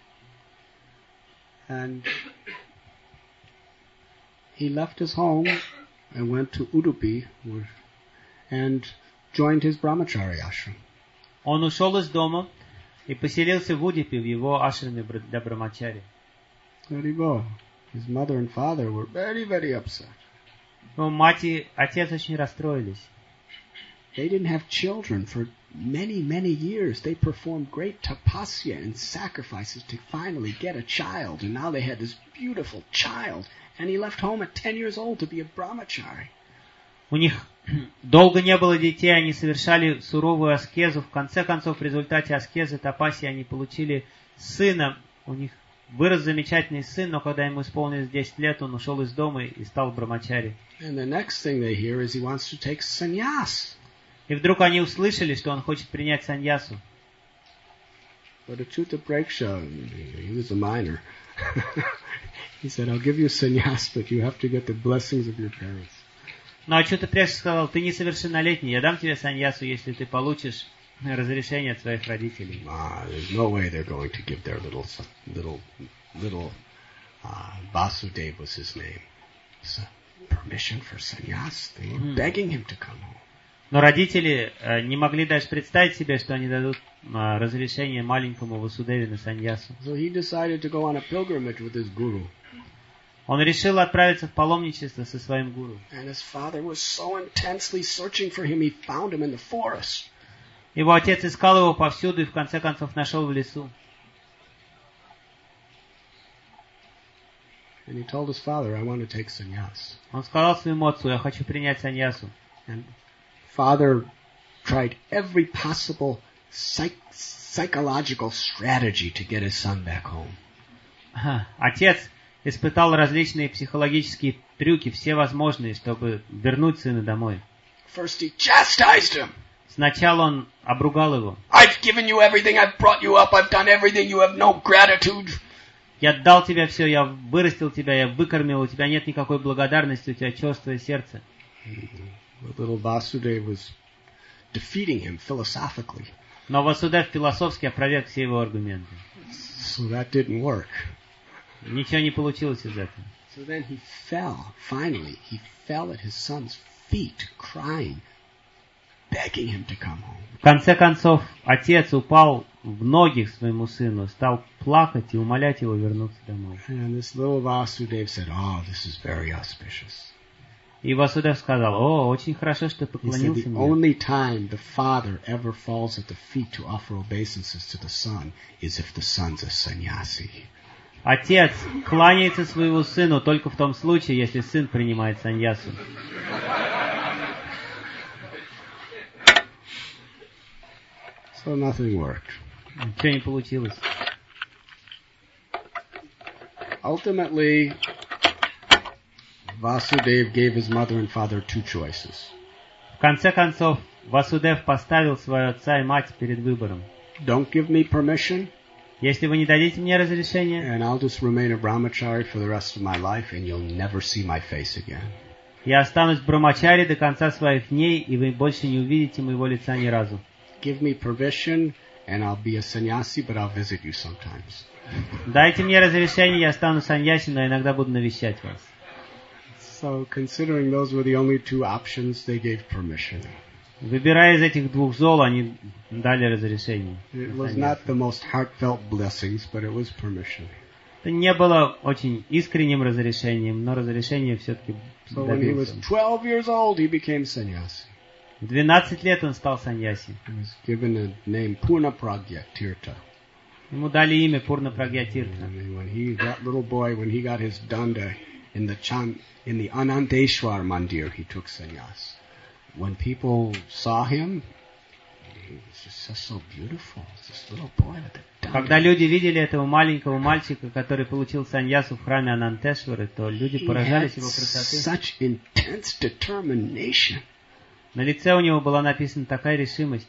And he left his home and went to Udupi and joined his brahmachari ashram. Он ушел из дома и поселился в Удипе, в его ашраме для брамачари. There you go. His mother and father were very, very upset. Но мать и отец очень расстроились. They didn't have children for many, many years. They performed great tapasya and sacrifices to finally get a child. And now they had this beautiful child. And he left home at ten years old to be a brahmachari. У них долго не было детей, они совершали суровую аскезу. В конце концов, в результате аскезы тапаси они получили сына. У них вырос замечательный сын, но когда ему исполнилось десять лет, он ушел из дома и стал брамачари. And the next thing they hear is he wants to take sannyas. И вдруг они услышали, что он хочет принять саньясу. But Achyuta Preksha, he was a minor. He said, I'll give you sannyas, but you have to get the blessings of your parents. Но Achyuta Preksha сказал, ты несовершеннолетний, я дам тебе саньясу, если ты получишь разрешение от своих родителей. Ah, there's no way they're going to give their little, little, little, uh, Vasudeva was his name. So, permission for sannyas. They were mm. begging him to come home. Но родители э, не могли даже представить себе, что они дадут э, разрешение маленькому Васудеве на саньясу. So he decided to go on a pilgrimage with his guru. Он решил отправиться в паломничество со своим гуру. And his father was so intensely searching for him, he found him in the forest. Его отец искал его повсюду и в конце концов нашел в лесу. And he told his father, I want to take sannyas. Он сказал своему отцу, я хочу принять саньясу. And father tried every possible psych- psychological strategy to get his son back home. Отец испытал различные психологические трюки, все возможные, чтобы вернуть сына домой. First he chastised him. Сначала он обругал его. I've given you everything, I've brought you up, I've done everything, you have no gratitude. Я дал тебе все, я вырастил тебя, я выкормил, у тебя нет никакой благодарности, у тебя черствое сердце. The little Vasudeva was defeating him philosophically. Но Васудев философски опроверг все его аргументы. So that didn't work. Ничего не получилось из этого. So then he fell, finally, he fell at his son's feet, crying, begging him to come home. В конце концов, отец упал в ноги к своему сыну, стал плакать и умолять его вернуться домой. And this little Vasudeva said, oh, this is very auspicious. И Васудев сказал, о, очень хорошо, что He said, поклонился the мне. only time the father ever falls at the feet to offer obeisances to the son is if the son's a sannyasi. Отец кланяется своему сыну только в том случае, если сын принимает саньясу. So nothing worked. Ничего не получилось. Ultimately, Vasudeva gave his mother and father two choices. В конце концов, Васудев поставил своего отца и мать перед выбором. Don't give me permission, Если вы не дадите мне разрешения, and I'll just remain a brahmachari for the rest of my life, and you'll never see my face again. я останусь брамачари до конца своих дней, и вы больше не увидите моего лица ни разу. Give me permission, and I'll be a sannyasi, but I'll visit you sometimes. Дайте мне разрешение, я стану саньяси, но иногда буду навещать вас. So, considering those were the only two options, they gave permission. Выбирая из этих двух зол, они дали разрешение. It was not the most heartfelt blessings, but it was permission. Это не было очень искренним разрешением, но разрешение все-таки So when he was добился. twelve years old, he became sannyasi. В двенадцать лет он стал саньяси. He was given a name Purna Pragya Tirtha. Ему дали имя Пурна Прагьятиртха. And when he, that little boy, when he got his danda in the Chan, in the Anandeshwar Mandir, he took sannyas. When people saw him, he was just so beautiful. This little boy with the danda. Когда люди видели этого маленького мальчика, который получил саньясу в храме Анантешвары, то люди He поражались had его красоты. such intense determination. На лице у него была написана такая решимость.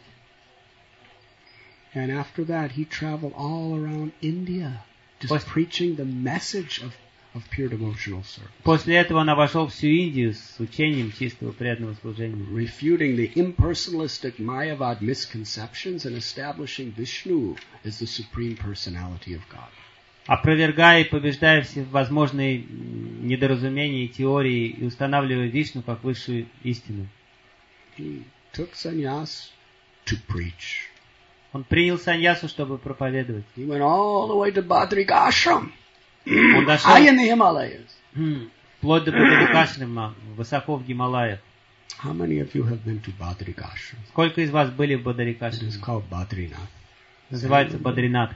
And after that, he traveled all around India, just Post- preaching the message of, of pure devotional service, После этого он обошел всю Индию с учением чистого преданного служения, refuting the impersonalistic Mayavad misconceptions and establishing Vishnu as the supreme personality of God. опровергая и побеждая все возможные недоразумения и теории и устанавливая Вишну как высшую истину. He took sannyas to preach. Он принял саньясу, чтобы проповедовать. He went all the way to Badrika Ashram. Он дошел high in the Himalayas. м, вплоть до Бадарикашрама, высоко в Гималаях. How many of you have been to Badrikashram? Сколько из вас были в It is Бадарикашраме? called Badrinath. Называется Бадринат.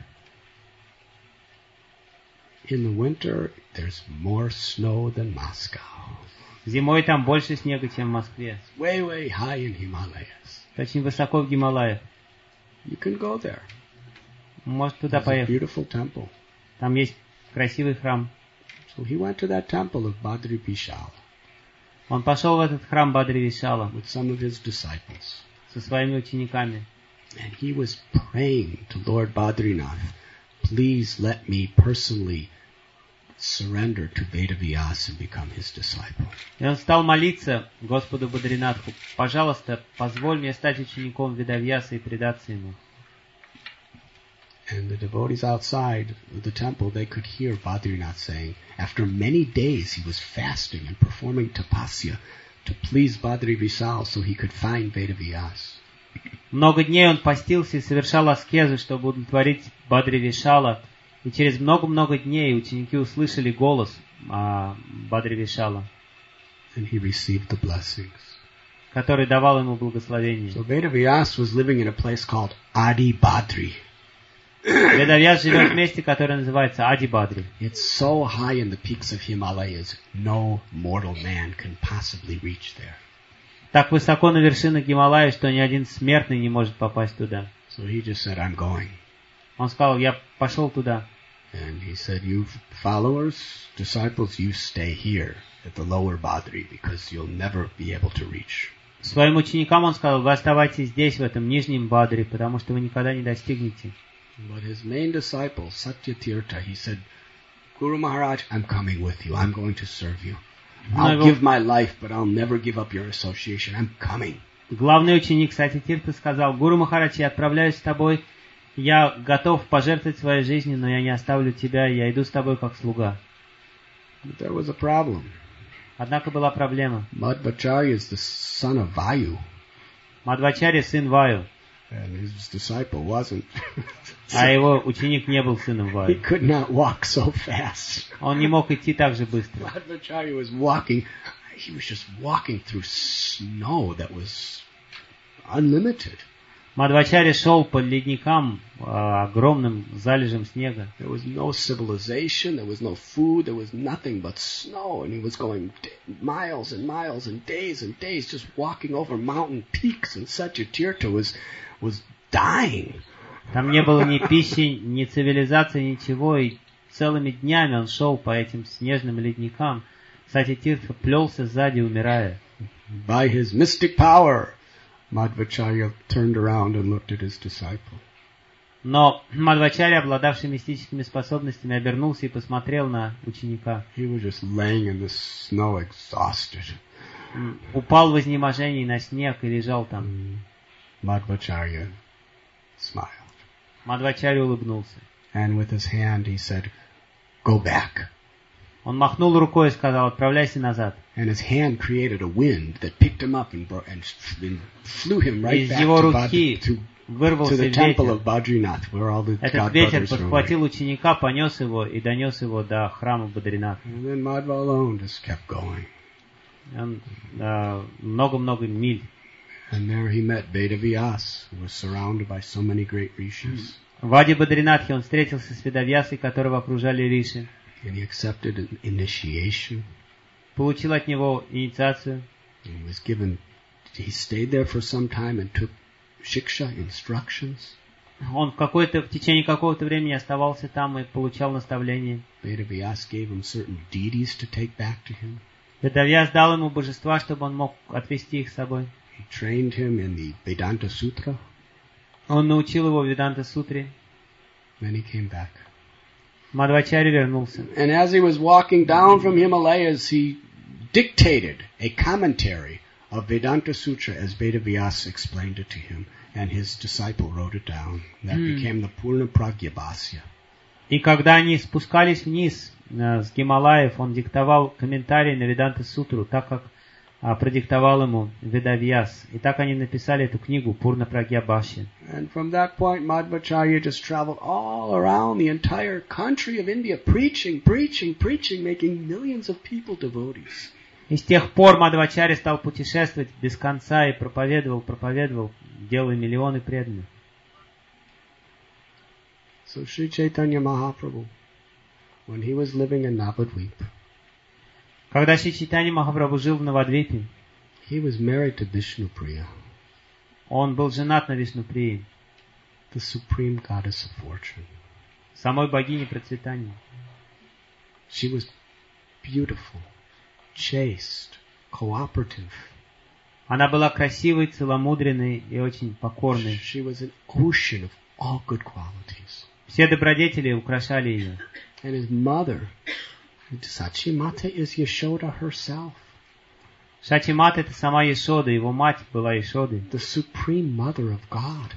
In the winter, there's more snow than Moscow. Зимой там больше снега, чем в Москве. Way, way high in Himalayas. Очень высоко в Гималаях. You can go there. Может туда It's a поехать. beautiful temple. Там есть красивый храм. So he went to that temple of Badri Vishal Он пошел в этот храм Бадри-Вишала with some of his disciples. со своими учениками. And he was praying to Lord Badrinath, please let me personally surrender to Vedavyas and become his disciple. И он стал молиться Господу Бадринатху: пожалуйста, позволь мне стать учеником Ведавьяса и предаться ему. And the devotees outside of the temple, they could hear Badrinath saying, after many days he was fasting and performing tapasya to please Badri Vishal so he could find Vedavyas. Много дней он постился и совершал аскезы, чтобы удовлетворить Бадри-Вишала. И через много-много дней ученики услышали голос а, Бадри-Вишала, And he received the blessings. который давал ему благословение. So Vedavyas was living in a place called Adi Badri. Ведавьяс живет в месте, которое называется Ади-Бадри. It's so high in the peaks of Himalayas, no mortal man can possibly reach there. Так высоко на вершинах Гималаев, что ни один смертный не может попасть туда. So he just said, I'm going. Он сказал: я пошел туда. And he said, you followers, disciples, you stay here at the lower Badri because you'll never be able to reach. Своим ученикам он сказал: вы оставайтесь здесь, в этом нижнем Бадре, потому что вы никогда не достигнете. But his main disciple, Satyatirtha, he said, Guru Maharaj, I'm coming with you. I'm going to serve you. I'll give my life, but I'll never give up your association. I'm coming. Главный ученик Сатьятиртха сказал: Гуру Махарадж, я отправляюсь с тобой, я готов пожертвовать своей жизнью, но я не оставлю тебя, я иду с тобой как слуга. But there was a problem. Однако была проблема. Madhvacharya is the son of Vayu, Мадвачарья сын Ваю, and his disciple wasn't. а его ученик не был сыном He Ваю. could not walk so fast. Он не мог идти так же быстро. Madhvacharya was walking, he was just walking through snow that was unlimited. Мадвачарья шел по ледникам, а, огромным залежам снега. There was no civilization, there was no food, there was nothing but snow, and he was going d- miles and miles and days and days just walking over mountain peaks, and Satyatirtha was, was dying. Там не было ни пищи, ни цивилизации, ничего, и целыми днями он шел по этим снежным ледникам. Сатьятиртха плелся сзади, умирая. By his mystic power, Madhvacharya turned around and looked at his disciple. Но Мадвачарья, обладавший мистическими способностями, обернулся и посмотрел на ученика. He was just laying in the snow exhausted. Упал в изнеможении на снег и лежал там. Madhvacharya smiled. Мадвачарья улыбнулся. And with his hand he said, go back. Он махнул рукой и сказал: отправляйся назад. And his hand created a wind that picked him up and, brought, and flew him right Из back его to, руки Bad, to, to вырвался the temple ветер. of Badrinath, where all the Этот god ветер brothers were подхватил away. ученика, понес его и донес его до храма Бадринатха. And then Madhva alone just kept going. Он э, много-много миль. And there he met Vedavyas, who was surrounded by so many great rishis. В Ади Бадринатхе он встретился с Ведавьясой, которого окружали риши. And he accepted an initiation. Получил от него инициацию. And he was given, he stayed there for some time and took shiksha, instructions. Он в, какое-то, в течение какого-то времени оставался там и получал наставления. Vedavyas gave him certain deities to take back to him. Ведавьяс дал ему божества, чтобы он мог отвести их с собой. He trained him in the Vedanta Sutra. Он научил его Веданта-сутре. Then he came back. Мадвачарья вернулся. And as he was walking down from Himalayas, he dictated a commentary of Vedanta Sutra as Vedavyas explained it to him. And his disciple wrote it down. That Hmm. became the Purna Pragyabhasya. И когда они спускались вниз э, с Гималаев, он диктовал комментарии на Веданта-сутру, так как а, продиктовал ему Ведавьяс. И так они написали эту книгу Пурна Прагья Башья. And from that point, Madhvacharya just traveled all around the entire country of India, preaching, preaching, preaching, making millions of people devotees. И с тех пор Мадхвачарья стал путешествовать без конца и проповедовал, проповедовал, делая миллионы преданных. So Sri Chaitanya Mahaprabhu, when he was living in Navadvip, Когда Шри Чайтанья Махапрабху жил в Навадвипе, he was married to Vishnupriya, он был женат на Вишнуприи, the supreme goddess of fortune. самой богине процветания. She was beautiful, chaste, cooperative. Она была красивой, целомудренной и очень покорной. She was an ocean of all good qualities. Все добродетели украшали ее. And his mother, Sachimata, is Yashoda herself, Шачимат — это сама Ешода, его мать была Ешодой, the supreme mother of God,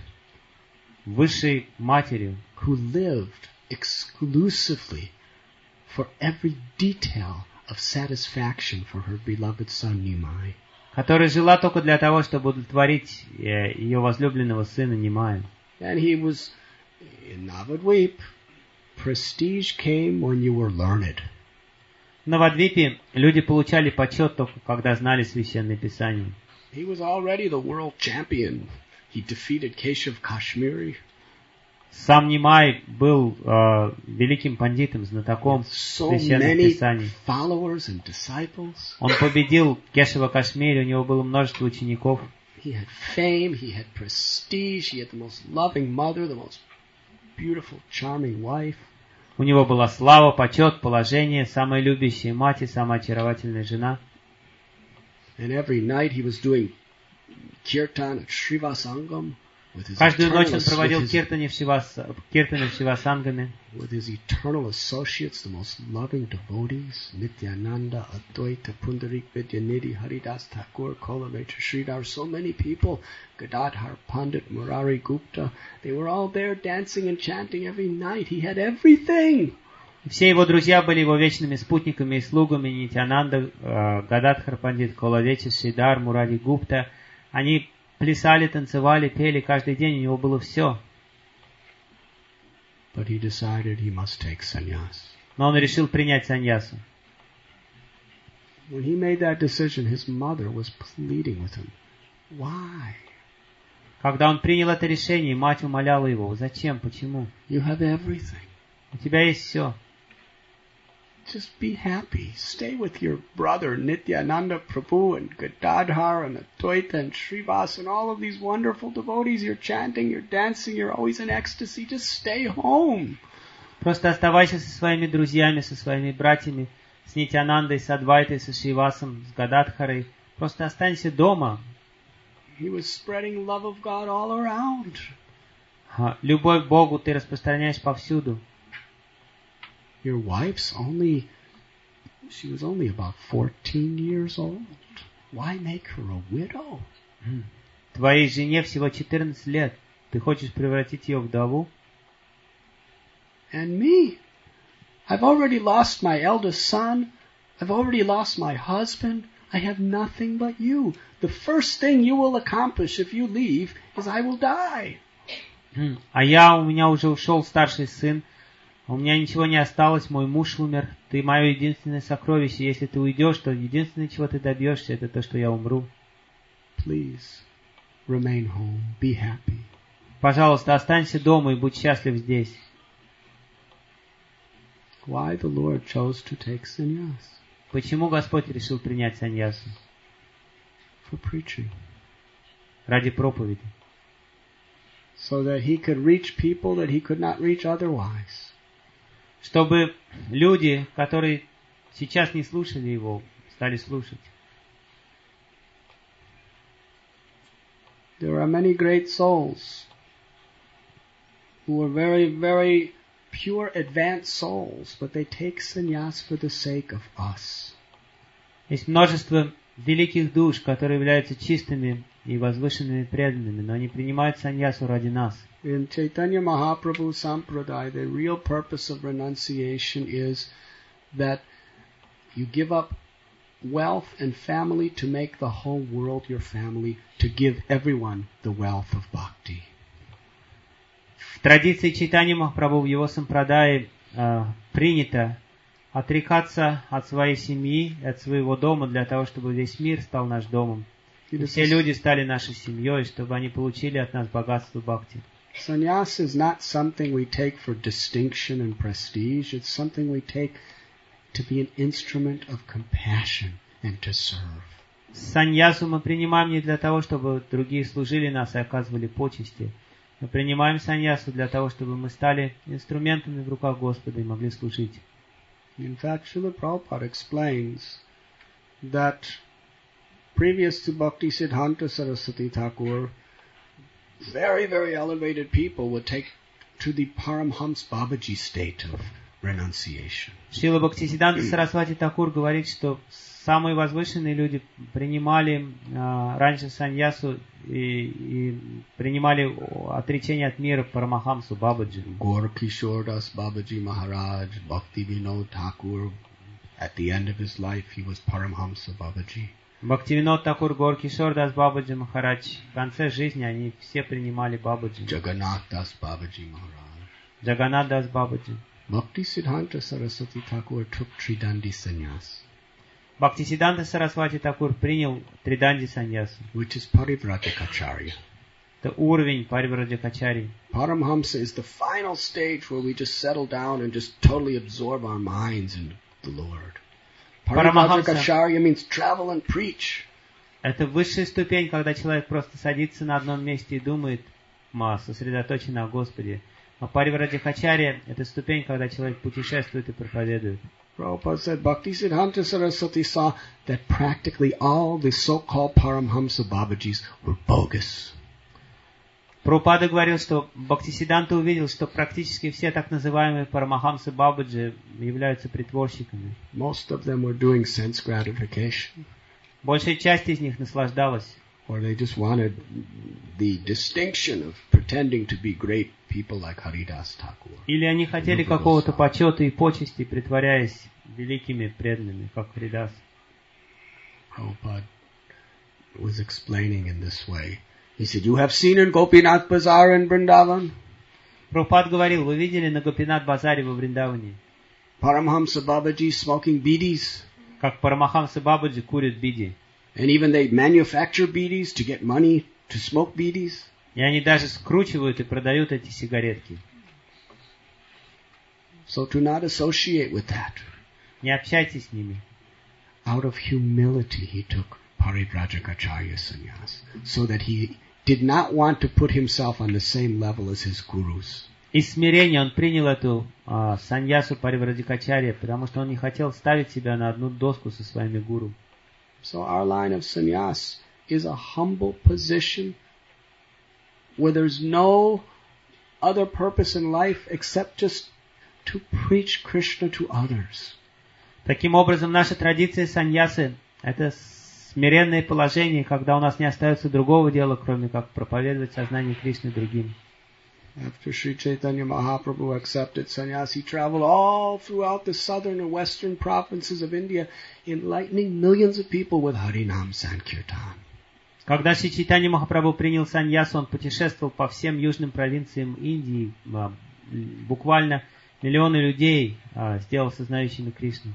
высшей матерью, who lived exclusively for every detail of satisfaction for her beloved son Nimai. которая жила только для того, чтобы удовлетворить ее возлюбленного сына Нимая. And he was in Navadvip. Prestige came when you were learned. В Навадвипе люди получали почет только когда знали Священное Писание. He was already the world champion. He defeated Keshav Kashmiri. Сам Нимай был э, великим пандитом, знатоком So Священных many Писаний. followers and disciples. Он победил Кешава Кашмири, у него было множество учеников. He had fame, he had prestige, he had the most loving mother, the most beautiful, charming wife. У него была слава, почет, положение, самая любящая мать и самая очаровательная жена. And every night he was doing kirtan at Srivasangam with his Каждую ночь он eternal, проводил with his, киртаны в Шивас, киртаны в Шивасангаме. with his eternal associates, the most loving devotees, Nityananda, Advaita, Pundarik, Vidyanidhi, Haridas Thakur, Kolavetra, Sridhar, so many people, Gadadhar, Pandit, Murari Gupta, they were all there dancing and chanting every night. He had everything. Все его друзья были его вечными спутниками и слугами, Нитянанда, э, Гададхар Пандит, Колавечи, Шридар, Мурари Гупта. Они плясали, танцевали, пели каждый день, у него было все. But he decided he must take sannyas. Но он решил принять саньясу. When he made that decision, his mother was pleading with him. Why? Когда он принял это решение, мать умоляла его: «Зачем? Почему? You have everything. У тебя есть все. Just be happy. Stay with your brother Nityananda Prabhu and Gadadhar and Advaita and Srivas and all of these wonderful devotees. You're chanting, you're dancing, you're always in ecstasy. Just stay home. Просто оставайся со своими друзьями, со своими братьями, с Нитянандой, с Адвайтой, со Шривасом, с Гададхарой. Просто останься дома». He was spreading love of God all around. Любовь к Богу ты распространяешь повсюду. Your wife's only, she was only about fourteen years old. Why make her a widow? Твоей жене всего четырнадцать лет. Ты хочешь превратить ее в вдову? And me, I've already lost my eldest son. I've already lost my husband. I have nothing but you. The first thing you will accomplish if you leave is I will die. А я, у меня уже ушел старший сын. У меня ничего не осталось, мой муж умер. Ты мое единственное сокровище. Если ты уйдешь, то единственное, чего ты добьешься, это то, что я умру. Please, remain home. Be happy. Пожалуйста, останься дома и будь счастлив здесь. Why the Lord chose to take sannyas? Почему Господь решил принять саньясу? For preaching. Ради проповеди. So that he could reach people that he could not reach otherwise. Чтобы люди, которые сейчас не слушали его, стали слушать. There are many great souls who are very, very pure, advanced souls, but they take sannyas for the sake of us. Есть множество великих душ, которые являются чистыми и возвышенными преданными, но они принимают саньясу ради нас. In Chaitanya Mahaprabhu Sampradaya, the real purpose of renunciation is that you give up wealth and family to make the whole world your family, to give everyone the wealth of bhakti. В традиции Чайтаньи Махапрабху в его сампрадае э, принято отрекаться от своей семьи, от своего дома для того, чтобы весь мир стал наш домом. И все люди стали нашей семьей, чтобы они получили от нас богатство бхакти. Sannyas is not something we take for distinction and prestige. It's something we take to be an instrument of compassion and to serve. Саньясу мы принимаем не для того, чтобы другие служили нас и оказывали почести. Мы принимаем саньясу для того, чтобы мы стали инструментами в руках Господа и могли служить. In fact, Srila Prabhupada explains that previous to Bhaktisiddhanta Saraswati Thakur, very, very elevated people would take to the Paramhams Babaji state of renunciation. Шрила Бхактисиддханта Сарасвати Такур говорит, что самые возвышенные люди принимали э, раньше саньясу и, и принимали отречение от мира Парамахамсу Бабаджи. Gaur Kishore Das Babaji Maharaj, Bhakti Vinod Thakur, at the end of his life he was Paramhamsa Babaji. Бхактивинод Такур, Гор Кишор Дас Бабаджи Махарадж. В конце жизни они все принимали Бабаджи. Jagannath Das Babaji Maharaj. Джаганнат Дас Бабаджи. Bhaktisiddhanta Saraswati Thakur took Tridandi Sannyas, Бхактисиддханта Сарасвати Такур принял Триданди саньясу. which is Parivrajacharya. Это уровень Паривраджакачари. Paramhamsa is the final stage where we just settle down and just totally absorb our minds in the Lord. Parivrajacharya means travel and preach. Это высшая ступень, когда человек просто садится на одном месте и думает, сосредоточен на Господе. А Паривраджакачарья – это ступень, когда человек путешествует и проповедует. Prabhupada said Bhaktisiddhanta Saraswati saw that practically all the so-called Paramhamsa Babajis were bogus. Прабхупада говорил, что Бхактисиддханта увидел, что практически все так называемые Парамахамсы Бабаджи являются притворщиками. Most of them were doing sense gratification. Большая часть из них наслаждалась. Or they just wanted the distinction of pretending to be great people like Haridas Thakur. Или они хотели какого-то почета и почести, притворяясь великими преданными, как Харидас. Prabhupada was explaining in this way. He said, you have seen in Gopinath Bazaar in Vrindavan? Прабхупад говорил, вы видели на Гопинат базаре во Вриндаване, Paramhamsa Babaji smoking bidis? как Парамахамса Бабаджи курят биди. And even they manufacture bidis to get money to smoke bidis? И они даже скручивают и продают эти сигаретки. So to not associate with that. Не общайтесь с ними. Out of humility he took Parivrajacharya sannyas, so that he did not want to put himself on the same level as his gurus. Из смирения он принял эту а, саньясу Паривраджакачарья, потому что он не хотел ставить себя на одну доску со своими гуру. So our line of sannyas is a humble position where there's no other purpose in life except just to preach Krishna to others. Таким образом, наша традиция саньясы – это смиренное положение, когда у нас не остается другого дела, кроме как проповедовать сознание Кришны другим. After Sri Chaitanya Mahaprabhu accepted sannyas, he traveled all throughout the southern and western provinces of India, enlightening millions of people with Harinam Sankirtan. Когда Шри Чайтанья Махапрабху принял саньясу, он путешествовал по всем южным провинциям Индии, буквально миллионы людей сделал сознающими Кришну.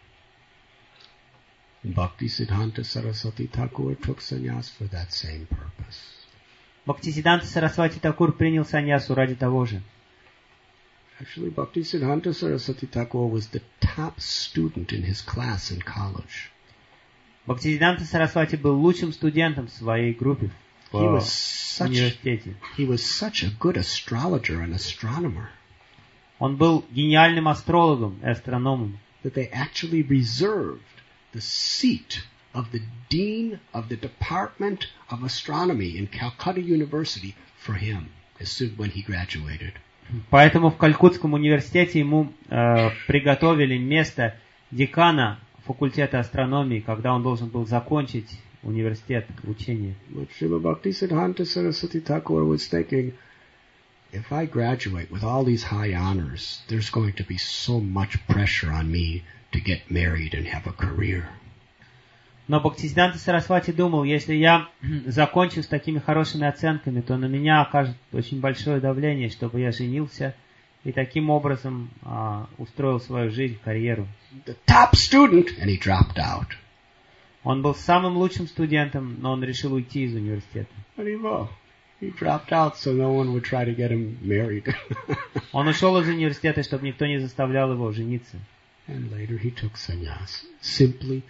Bhaktisiddhanta Saraswati Thakur took sannyas for that same purpose. Бхактисиддханта Сарасвати Такур принял саньясу ради того же. Actually, Bhaktisiddhanta Saraswati Thakur was the top student in his class in college. Бхактисиддханта Сарасвати был лучшим студентом в своей группе в He was such, университете. he was such a good astrologer and astronomer Он был гениальным астрологом и астрономом, that they actually reserved the seat of the dean of the Department of Astronomy in Calcutta University for him as soon when he graduated. Поэтому в Калькутском университете ему э, приготовили место декана факультета астрономии, когда он должен был закончить университет учения. But Srila Bhaktisiddhanta Saraswati Thakur was thinking, if I graduate with all these high honors, there's going to be so much pressure on me to get married and have a career. Но Бхактисиданта Сарасвати думал, если я закончу с такими хорошими оценками, то на меня окажет очень большое давление, чтобы я женился и таким образом а, устроил свою жизнь, карьеру. The top student, and he dropped out. Он был самым лучшим студентом, но он решил уйти из университета. Haribol. He dropped out so no one would try to get him married. Он ушел из университета, чтобы никто не заставлял его жениться. And later he took sannyas, simply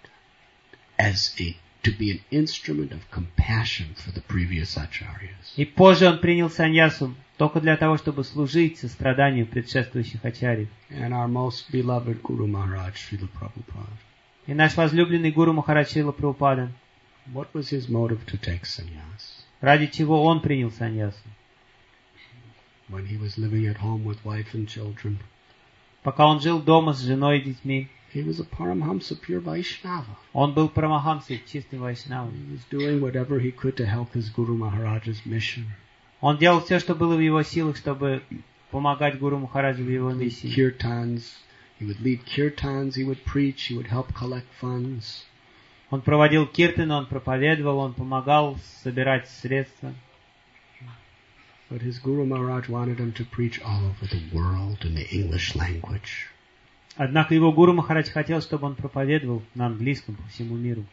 as a to be an instrument of compassion for the previous acharyas. И позже он принял саньясу только для того, чтобы служить состраданию предшествующих ачарьев. And our most beloved Guru Maharaj, Srila Prabhupada. И наш возлюбленный Гуру Махарадж Шрила Прабхупада, What was his motive to take sannyas? ради чего он принял саньясу? When he was living at home with wife and children, Пока он жил дома с женой и детьми, he was a Paramhamsa, pure Vaishnava. он был парамахамсой, чистым вайшнавом. He was doing whatever he could to help his Guru Maharaj's mission. Он делал все, что было в его силах, чтобы помогать Гуру Махараджу в его миссии. Kirtans, he would lead kirtans, he would preach, he would help collect funds. Он проводил киртаны, он проповедовал, он помогал собирать средства. But his Guru Maharaj wanted him to preach all over the world in the English language. Однако его Гуру Махарадж хотел, чтобы он проповедовал на английском по всему миру.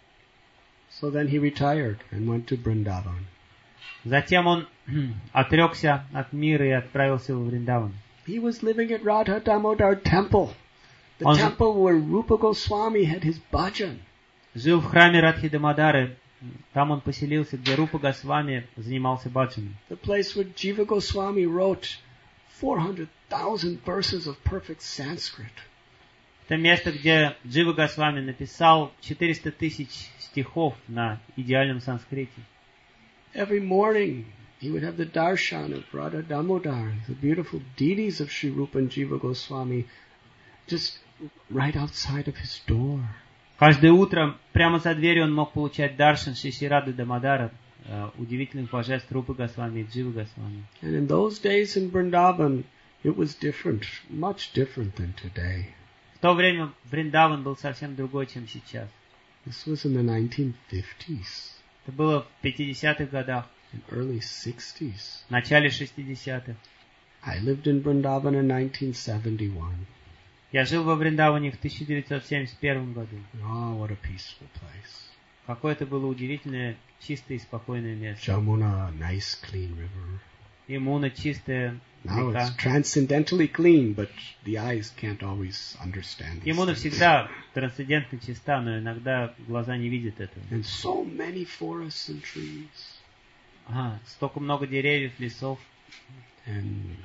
So then he retired and went to Vrindavan. Затем он отрекся от мира и отправился во Вриндаван. He was living at Radha Damodar temple, the Он temple where Rupa Goswami had his bhajan. жил в храме Радхи Дамодары. Там он поселился, где Рупа Госвами занимался баджаном. The place where Jiva Goswami wrote four hundred thousand verses of perfect Sanskrit. Это место, где Джива Госвами написал четыреста тысяч стихов на идеальном санскрите. Every morning he would have the darshan of Radha Damodar, the beautiful deities of Sri Rupa and Jiva Goswami, just right outside of his door. Каждое утро прямо за дверью он мог получать даршан Шри Шри Рады Дамодара, удивительных божеств Рупы Госвами и Дживы Госвами. And in those days in Vrindavan, it was different, much different than today. В то время Вриндаван был совсем другой, чем сейчас. This was in the nineteen fifties, Это было в пятидесятых годах, in early sixties. в начале шестидесятых. I lived in Vrindavan in nineteen seventy-one. Я жил во Вриндаване в тысяча девятьсот семьдесят первом году. Oh, what a peaceful place. Какое это было удивительное, чистое и спокойное место. Jamuna, nice clean river. Имуна чистая Now река. it's transcendentally clean, but the eyes can't always understand these Имуна things. всегда трансцендентно чиста, но иногда глаза не видят этого. And so many forests and trees. Ага, столько много деревьев, лесов. And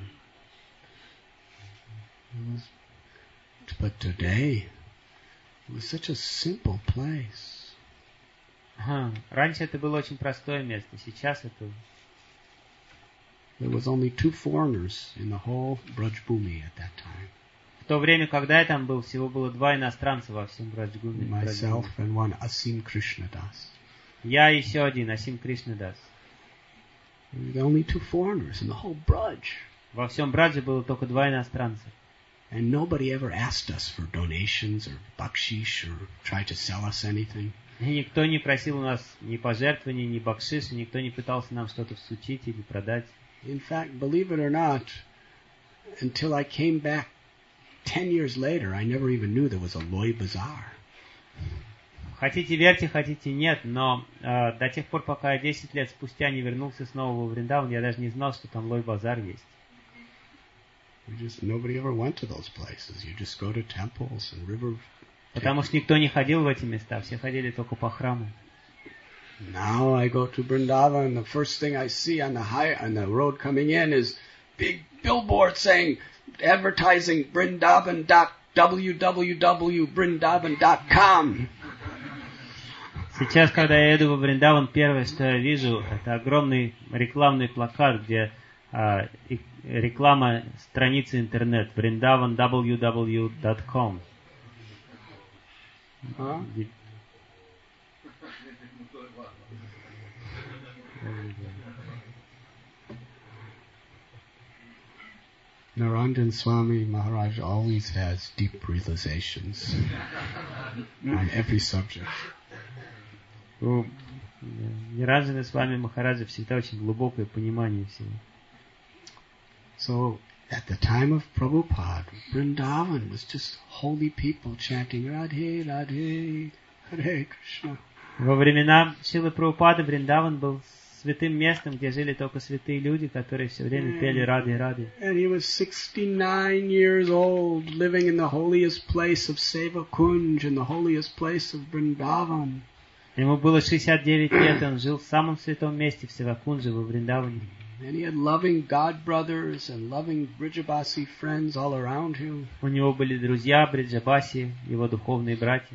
it was, but today, it was such a simple place. Ага. Раньше это было очень простое место, сейчас это... There was only two foreigners in the whole Braj Bhumi at that time. В то время, когда я там был, всего было два иностранца во всем Браджгуме. Myself and one Asim Krishnadas. Я и еще один, Асим Кришнадас. There were only two foreigners in the whole Braj. Во всем Брадже было только два иностранца. And nobody ever asked us for donations or bakshish or tried to sell us anything. И никто не просил у нас ни пожертвований, ни бакшиша, никто не пытался нам что-то всучить или продать. In fact, believe it or not, until I came back ten years later, I never even knew there was a Loy Bazaar. Хотите верьте, хотите нет, но э, до тех пор, пока я десять лет спустя не вернулся снова во Вриндаван, я даже не знал, что там Лой-базар есть. We just, nobody ever went to those places. You just go to temples and river. Потому что никто не ходил в эти места, все ходили только по храму. Now I go to Vrindavan, the first thing I see on the high, on the road coming in is big billboard saying, advertising Vrindavan dot w w w dot vrindavan dot com. Сейчас, когда я еду во Вриндаван, первое, что я вижу, это огромный рекламный плакат, где а, и, реклама страницы интернет vrindavan дабл ю дабл ю дот ком. Huh? Naranjan Swami Maharaj always has deep realizations. on every subject. У Ниранджаны с вами Махараджа всегда очень глубокое понимание всего. So, at the time of Prabhupada, Vrindavan was just holy people chanting Radhe, Radhe, Hare Krishna. Во времена Шрилы Прабхупады Вриндаван был святым местом, где жили только святые люди, которые все время пели Радhe, Радhe. And he was sixty-nine years old, living in the holiest place of Seva Kunj, in the holiest place of Vrindavan. Ему было шестьдесят девять лет, он жил в самом святом месте в Севакунже, во Вриндаване. And he had loving God brothers and loving Brijabasi friends all around him. У него были друзья Бриджабаси, его духовные братья.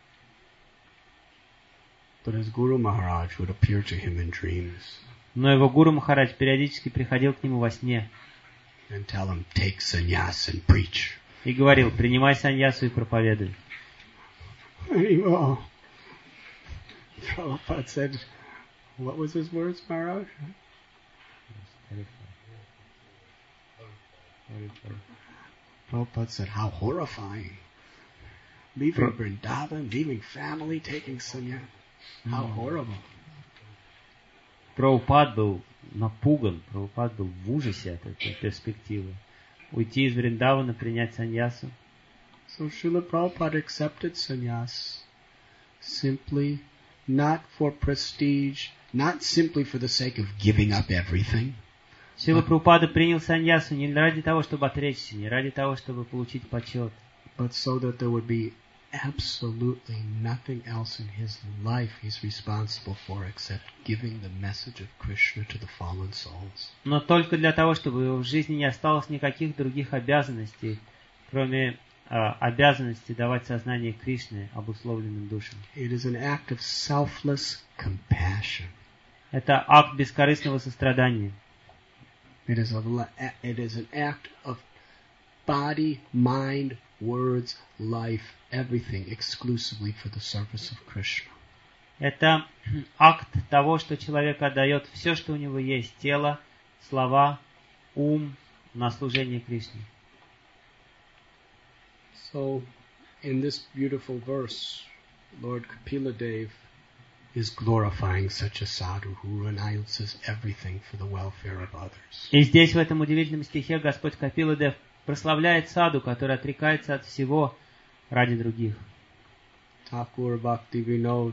But his Guru Maharaj would appear to him in dreams. Но его Гуру Махарадж периодически приходил к нему во сне And tell him, take sannyas and preach. и говорил: принимай саньясу и проповедуй. Well, Prabhupada said, what was his words, Maharaj? Prabhupada said, how horrifying. Leaving Vrindavan, leaving family, taking sannyas. How horrible. Прабхупад был напуган, Прабхупад был в ужасе от этой перспективы. Уйти из Вриндавана, принять саньясу. So Srila Prabhupada accepted sannyas simply, not for prestige, not simply for the sake of giving up everything. Шрила Прабхупада принял саньясу не ради того, чтобы отречься, не ради того, чтобы получить почет, But so that there would be absolutely nothing else in his life he's responsible for except giving the message of Krishna to the fallen souls. но только для того, чтобы в жизни не осталось никаких других обязанностей, кроме а, обязанности давать сознание Кришны обусловленным душам. It is an act of selfless compassion. Это акт бескорыстного сострадания. It is, a, it is an act of body, mind, words, life, everything exclusively for the service of Krishna. Это акт того, что человек отдает все, что у него есть: тело, слова, ум на служение Кришне. So, in this beautiful verse, Lord Kapila Dev is glorifying such a sadhu who renounces everything for the welfare of others. И здесь, в этом удивительном стихе, Господь Капила Дев прославляет саду, который отрекается от всего ради других. Thakur Bhakti Vinod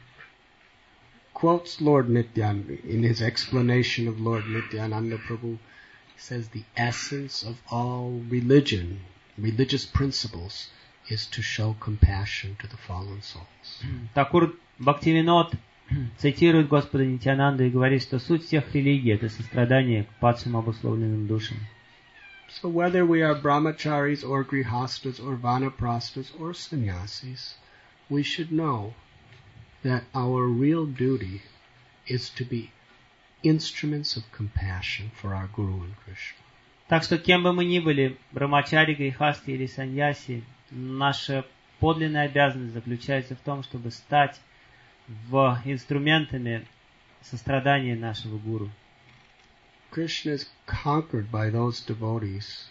quotes Lord Nityananda in his explanation of Lord Nityananda Prabhu. He says the essence of all religion, religious principles, is to show compassion to the fallen souls. Такур Бхактивинод цитирует Господа Нитьянанду и говорит, что суть всех религий — это сострадание к падшим обусловленным душам. So whether we are brahmacharis or grihastas or vanaprastas or sannyasis, we should know that our real duty is to be instruments of compassion for our Guru and Krishna. Так что кем бы мы ни были, брамачари, грихасты или саньяси, наша подлинная обязанность заключается в том, чтобы стать в инструментами сострадания нашего Гуру. Krishna is conquered by those devotees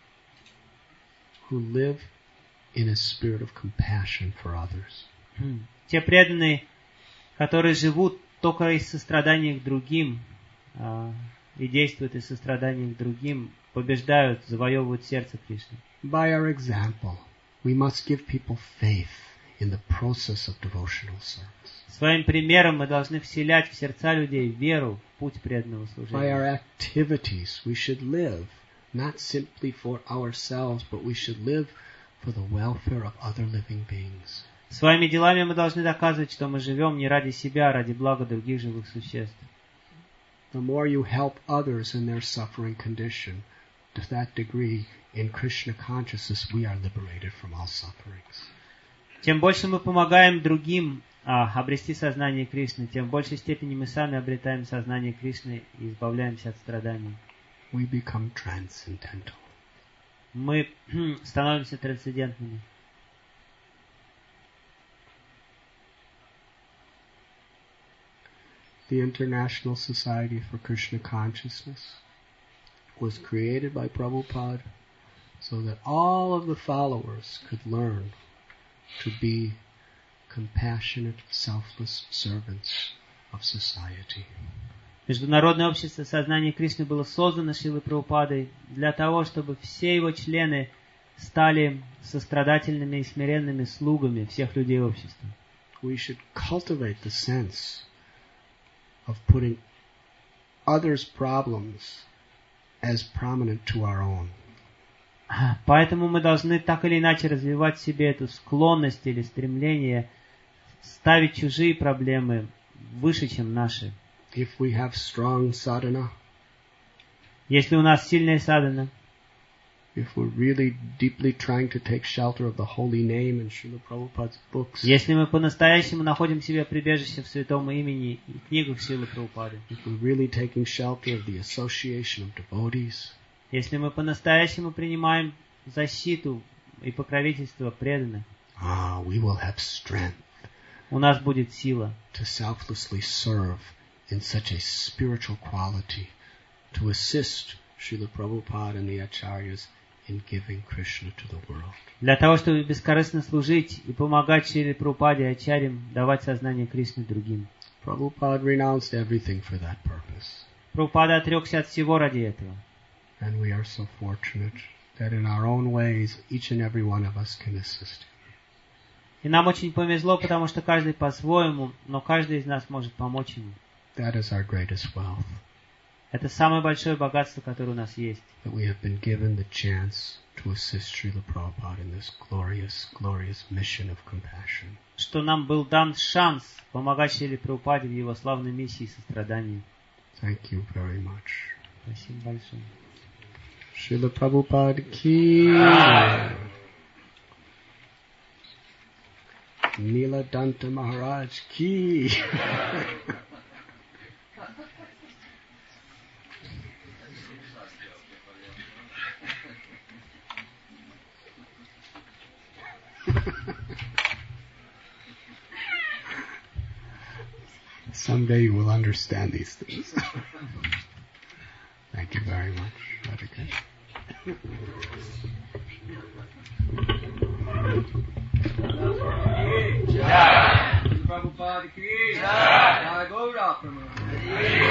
who live in a spirit of compassion for others. Те преданные, которые живут только из сострадания к другим а, и действуют из сострадания к другим, побеждают, завоевывают сердце Кришны. By our example, we must give people faith in the process of devotional service. Своим примером мы должны вселять в сердца людей веру в путь преданного By служения. our activities, we should live not simply for ourselves, but we should live for the welfare of other living beings. Своими делами мы должны доказывать, что мы живем не ради себя, а ради блага других живых существ. The more you help others in their suffering condition, to that degree, in Krishna consciousness, we are liberated from all sufferings. Чем больше мы помогаем другим а, обрести сознание Кришны, тем в большей степени мы сами обретаем сознание Кришны и избавляемся от страданий. We become transcendental. Мы становимся трансцендентными. The International Society for Krishna Consciousness was created by Prabhupada so that all of the followers could learn to be compassionate, selfless servants of society. Международное общество сознания Кришны было создано Шрилой Прабхупадой для того, чтобы все его члены стали сострадательными и смиренными слугами всех людей общества. We should cultivate the sense of putting others' problems as prominent to our own. Поэтому мы должны так или иначе развивать в себе эту склонность или стремление ставить чужие проблемы выше, чем наши. If we have strong sadhana, если у нас сильная садхана, if we're really deeply trying to take shelter of the holy name in Srila Prabhupada's books, если мы по-настоящему находим себе прибежище в святом имени и книгах Шрилы Прабхупады, if we're really taking shelter of the association of devotees, если мы по-настоящему принимаем защиту и покровительство преданных, ah, we will have strength у нас будет сила to selflessly serve in such a spiritual quality, to assist Srila Prabhupada and the Acharyas in giving Krishna to the world. Для того, чтобы бескорыстно служить и помогать Шриле Прабхупаде и Ачарьям давать сознание Кришны другим. Prabhupada renounced everything for that purpose. Прабхупада отрекся от всего ради этого. And we are so fortunate that in our own ways, each and every one of us can assist him. И нам очень повезло, потому что каждый по-своему, но каждый из нас может помочь ему. That is our greatest wealth. Это самое большое богатство, которое у нас есть. That we have been given the chance to assist Srila Prabhupada in this glorious, glorious mission of compassion. Что нам был дан шанс помогать Шриле Прабхупаде в его славной миссии сострадания. Thank you very much. Спасибо большое. Srila Prabhupada ki. Nila Danta Maharaj ki. Someday you will understand these things. Thank you very much. Radhika. Jai. Prabhupada ki. Jai. Jai Gaura Prabhupada.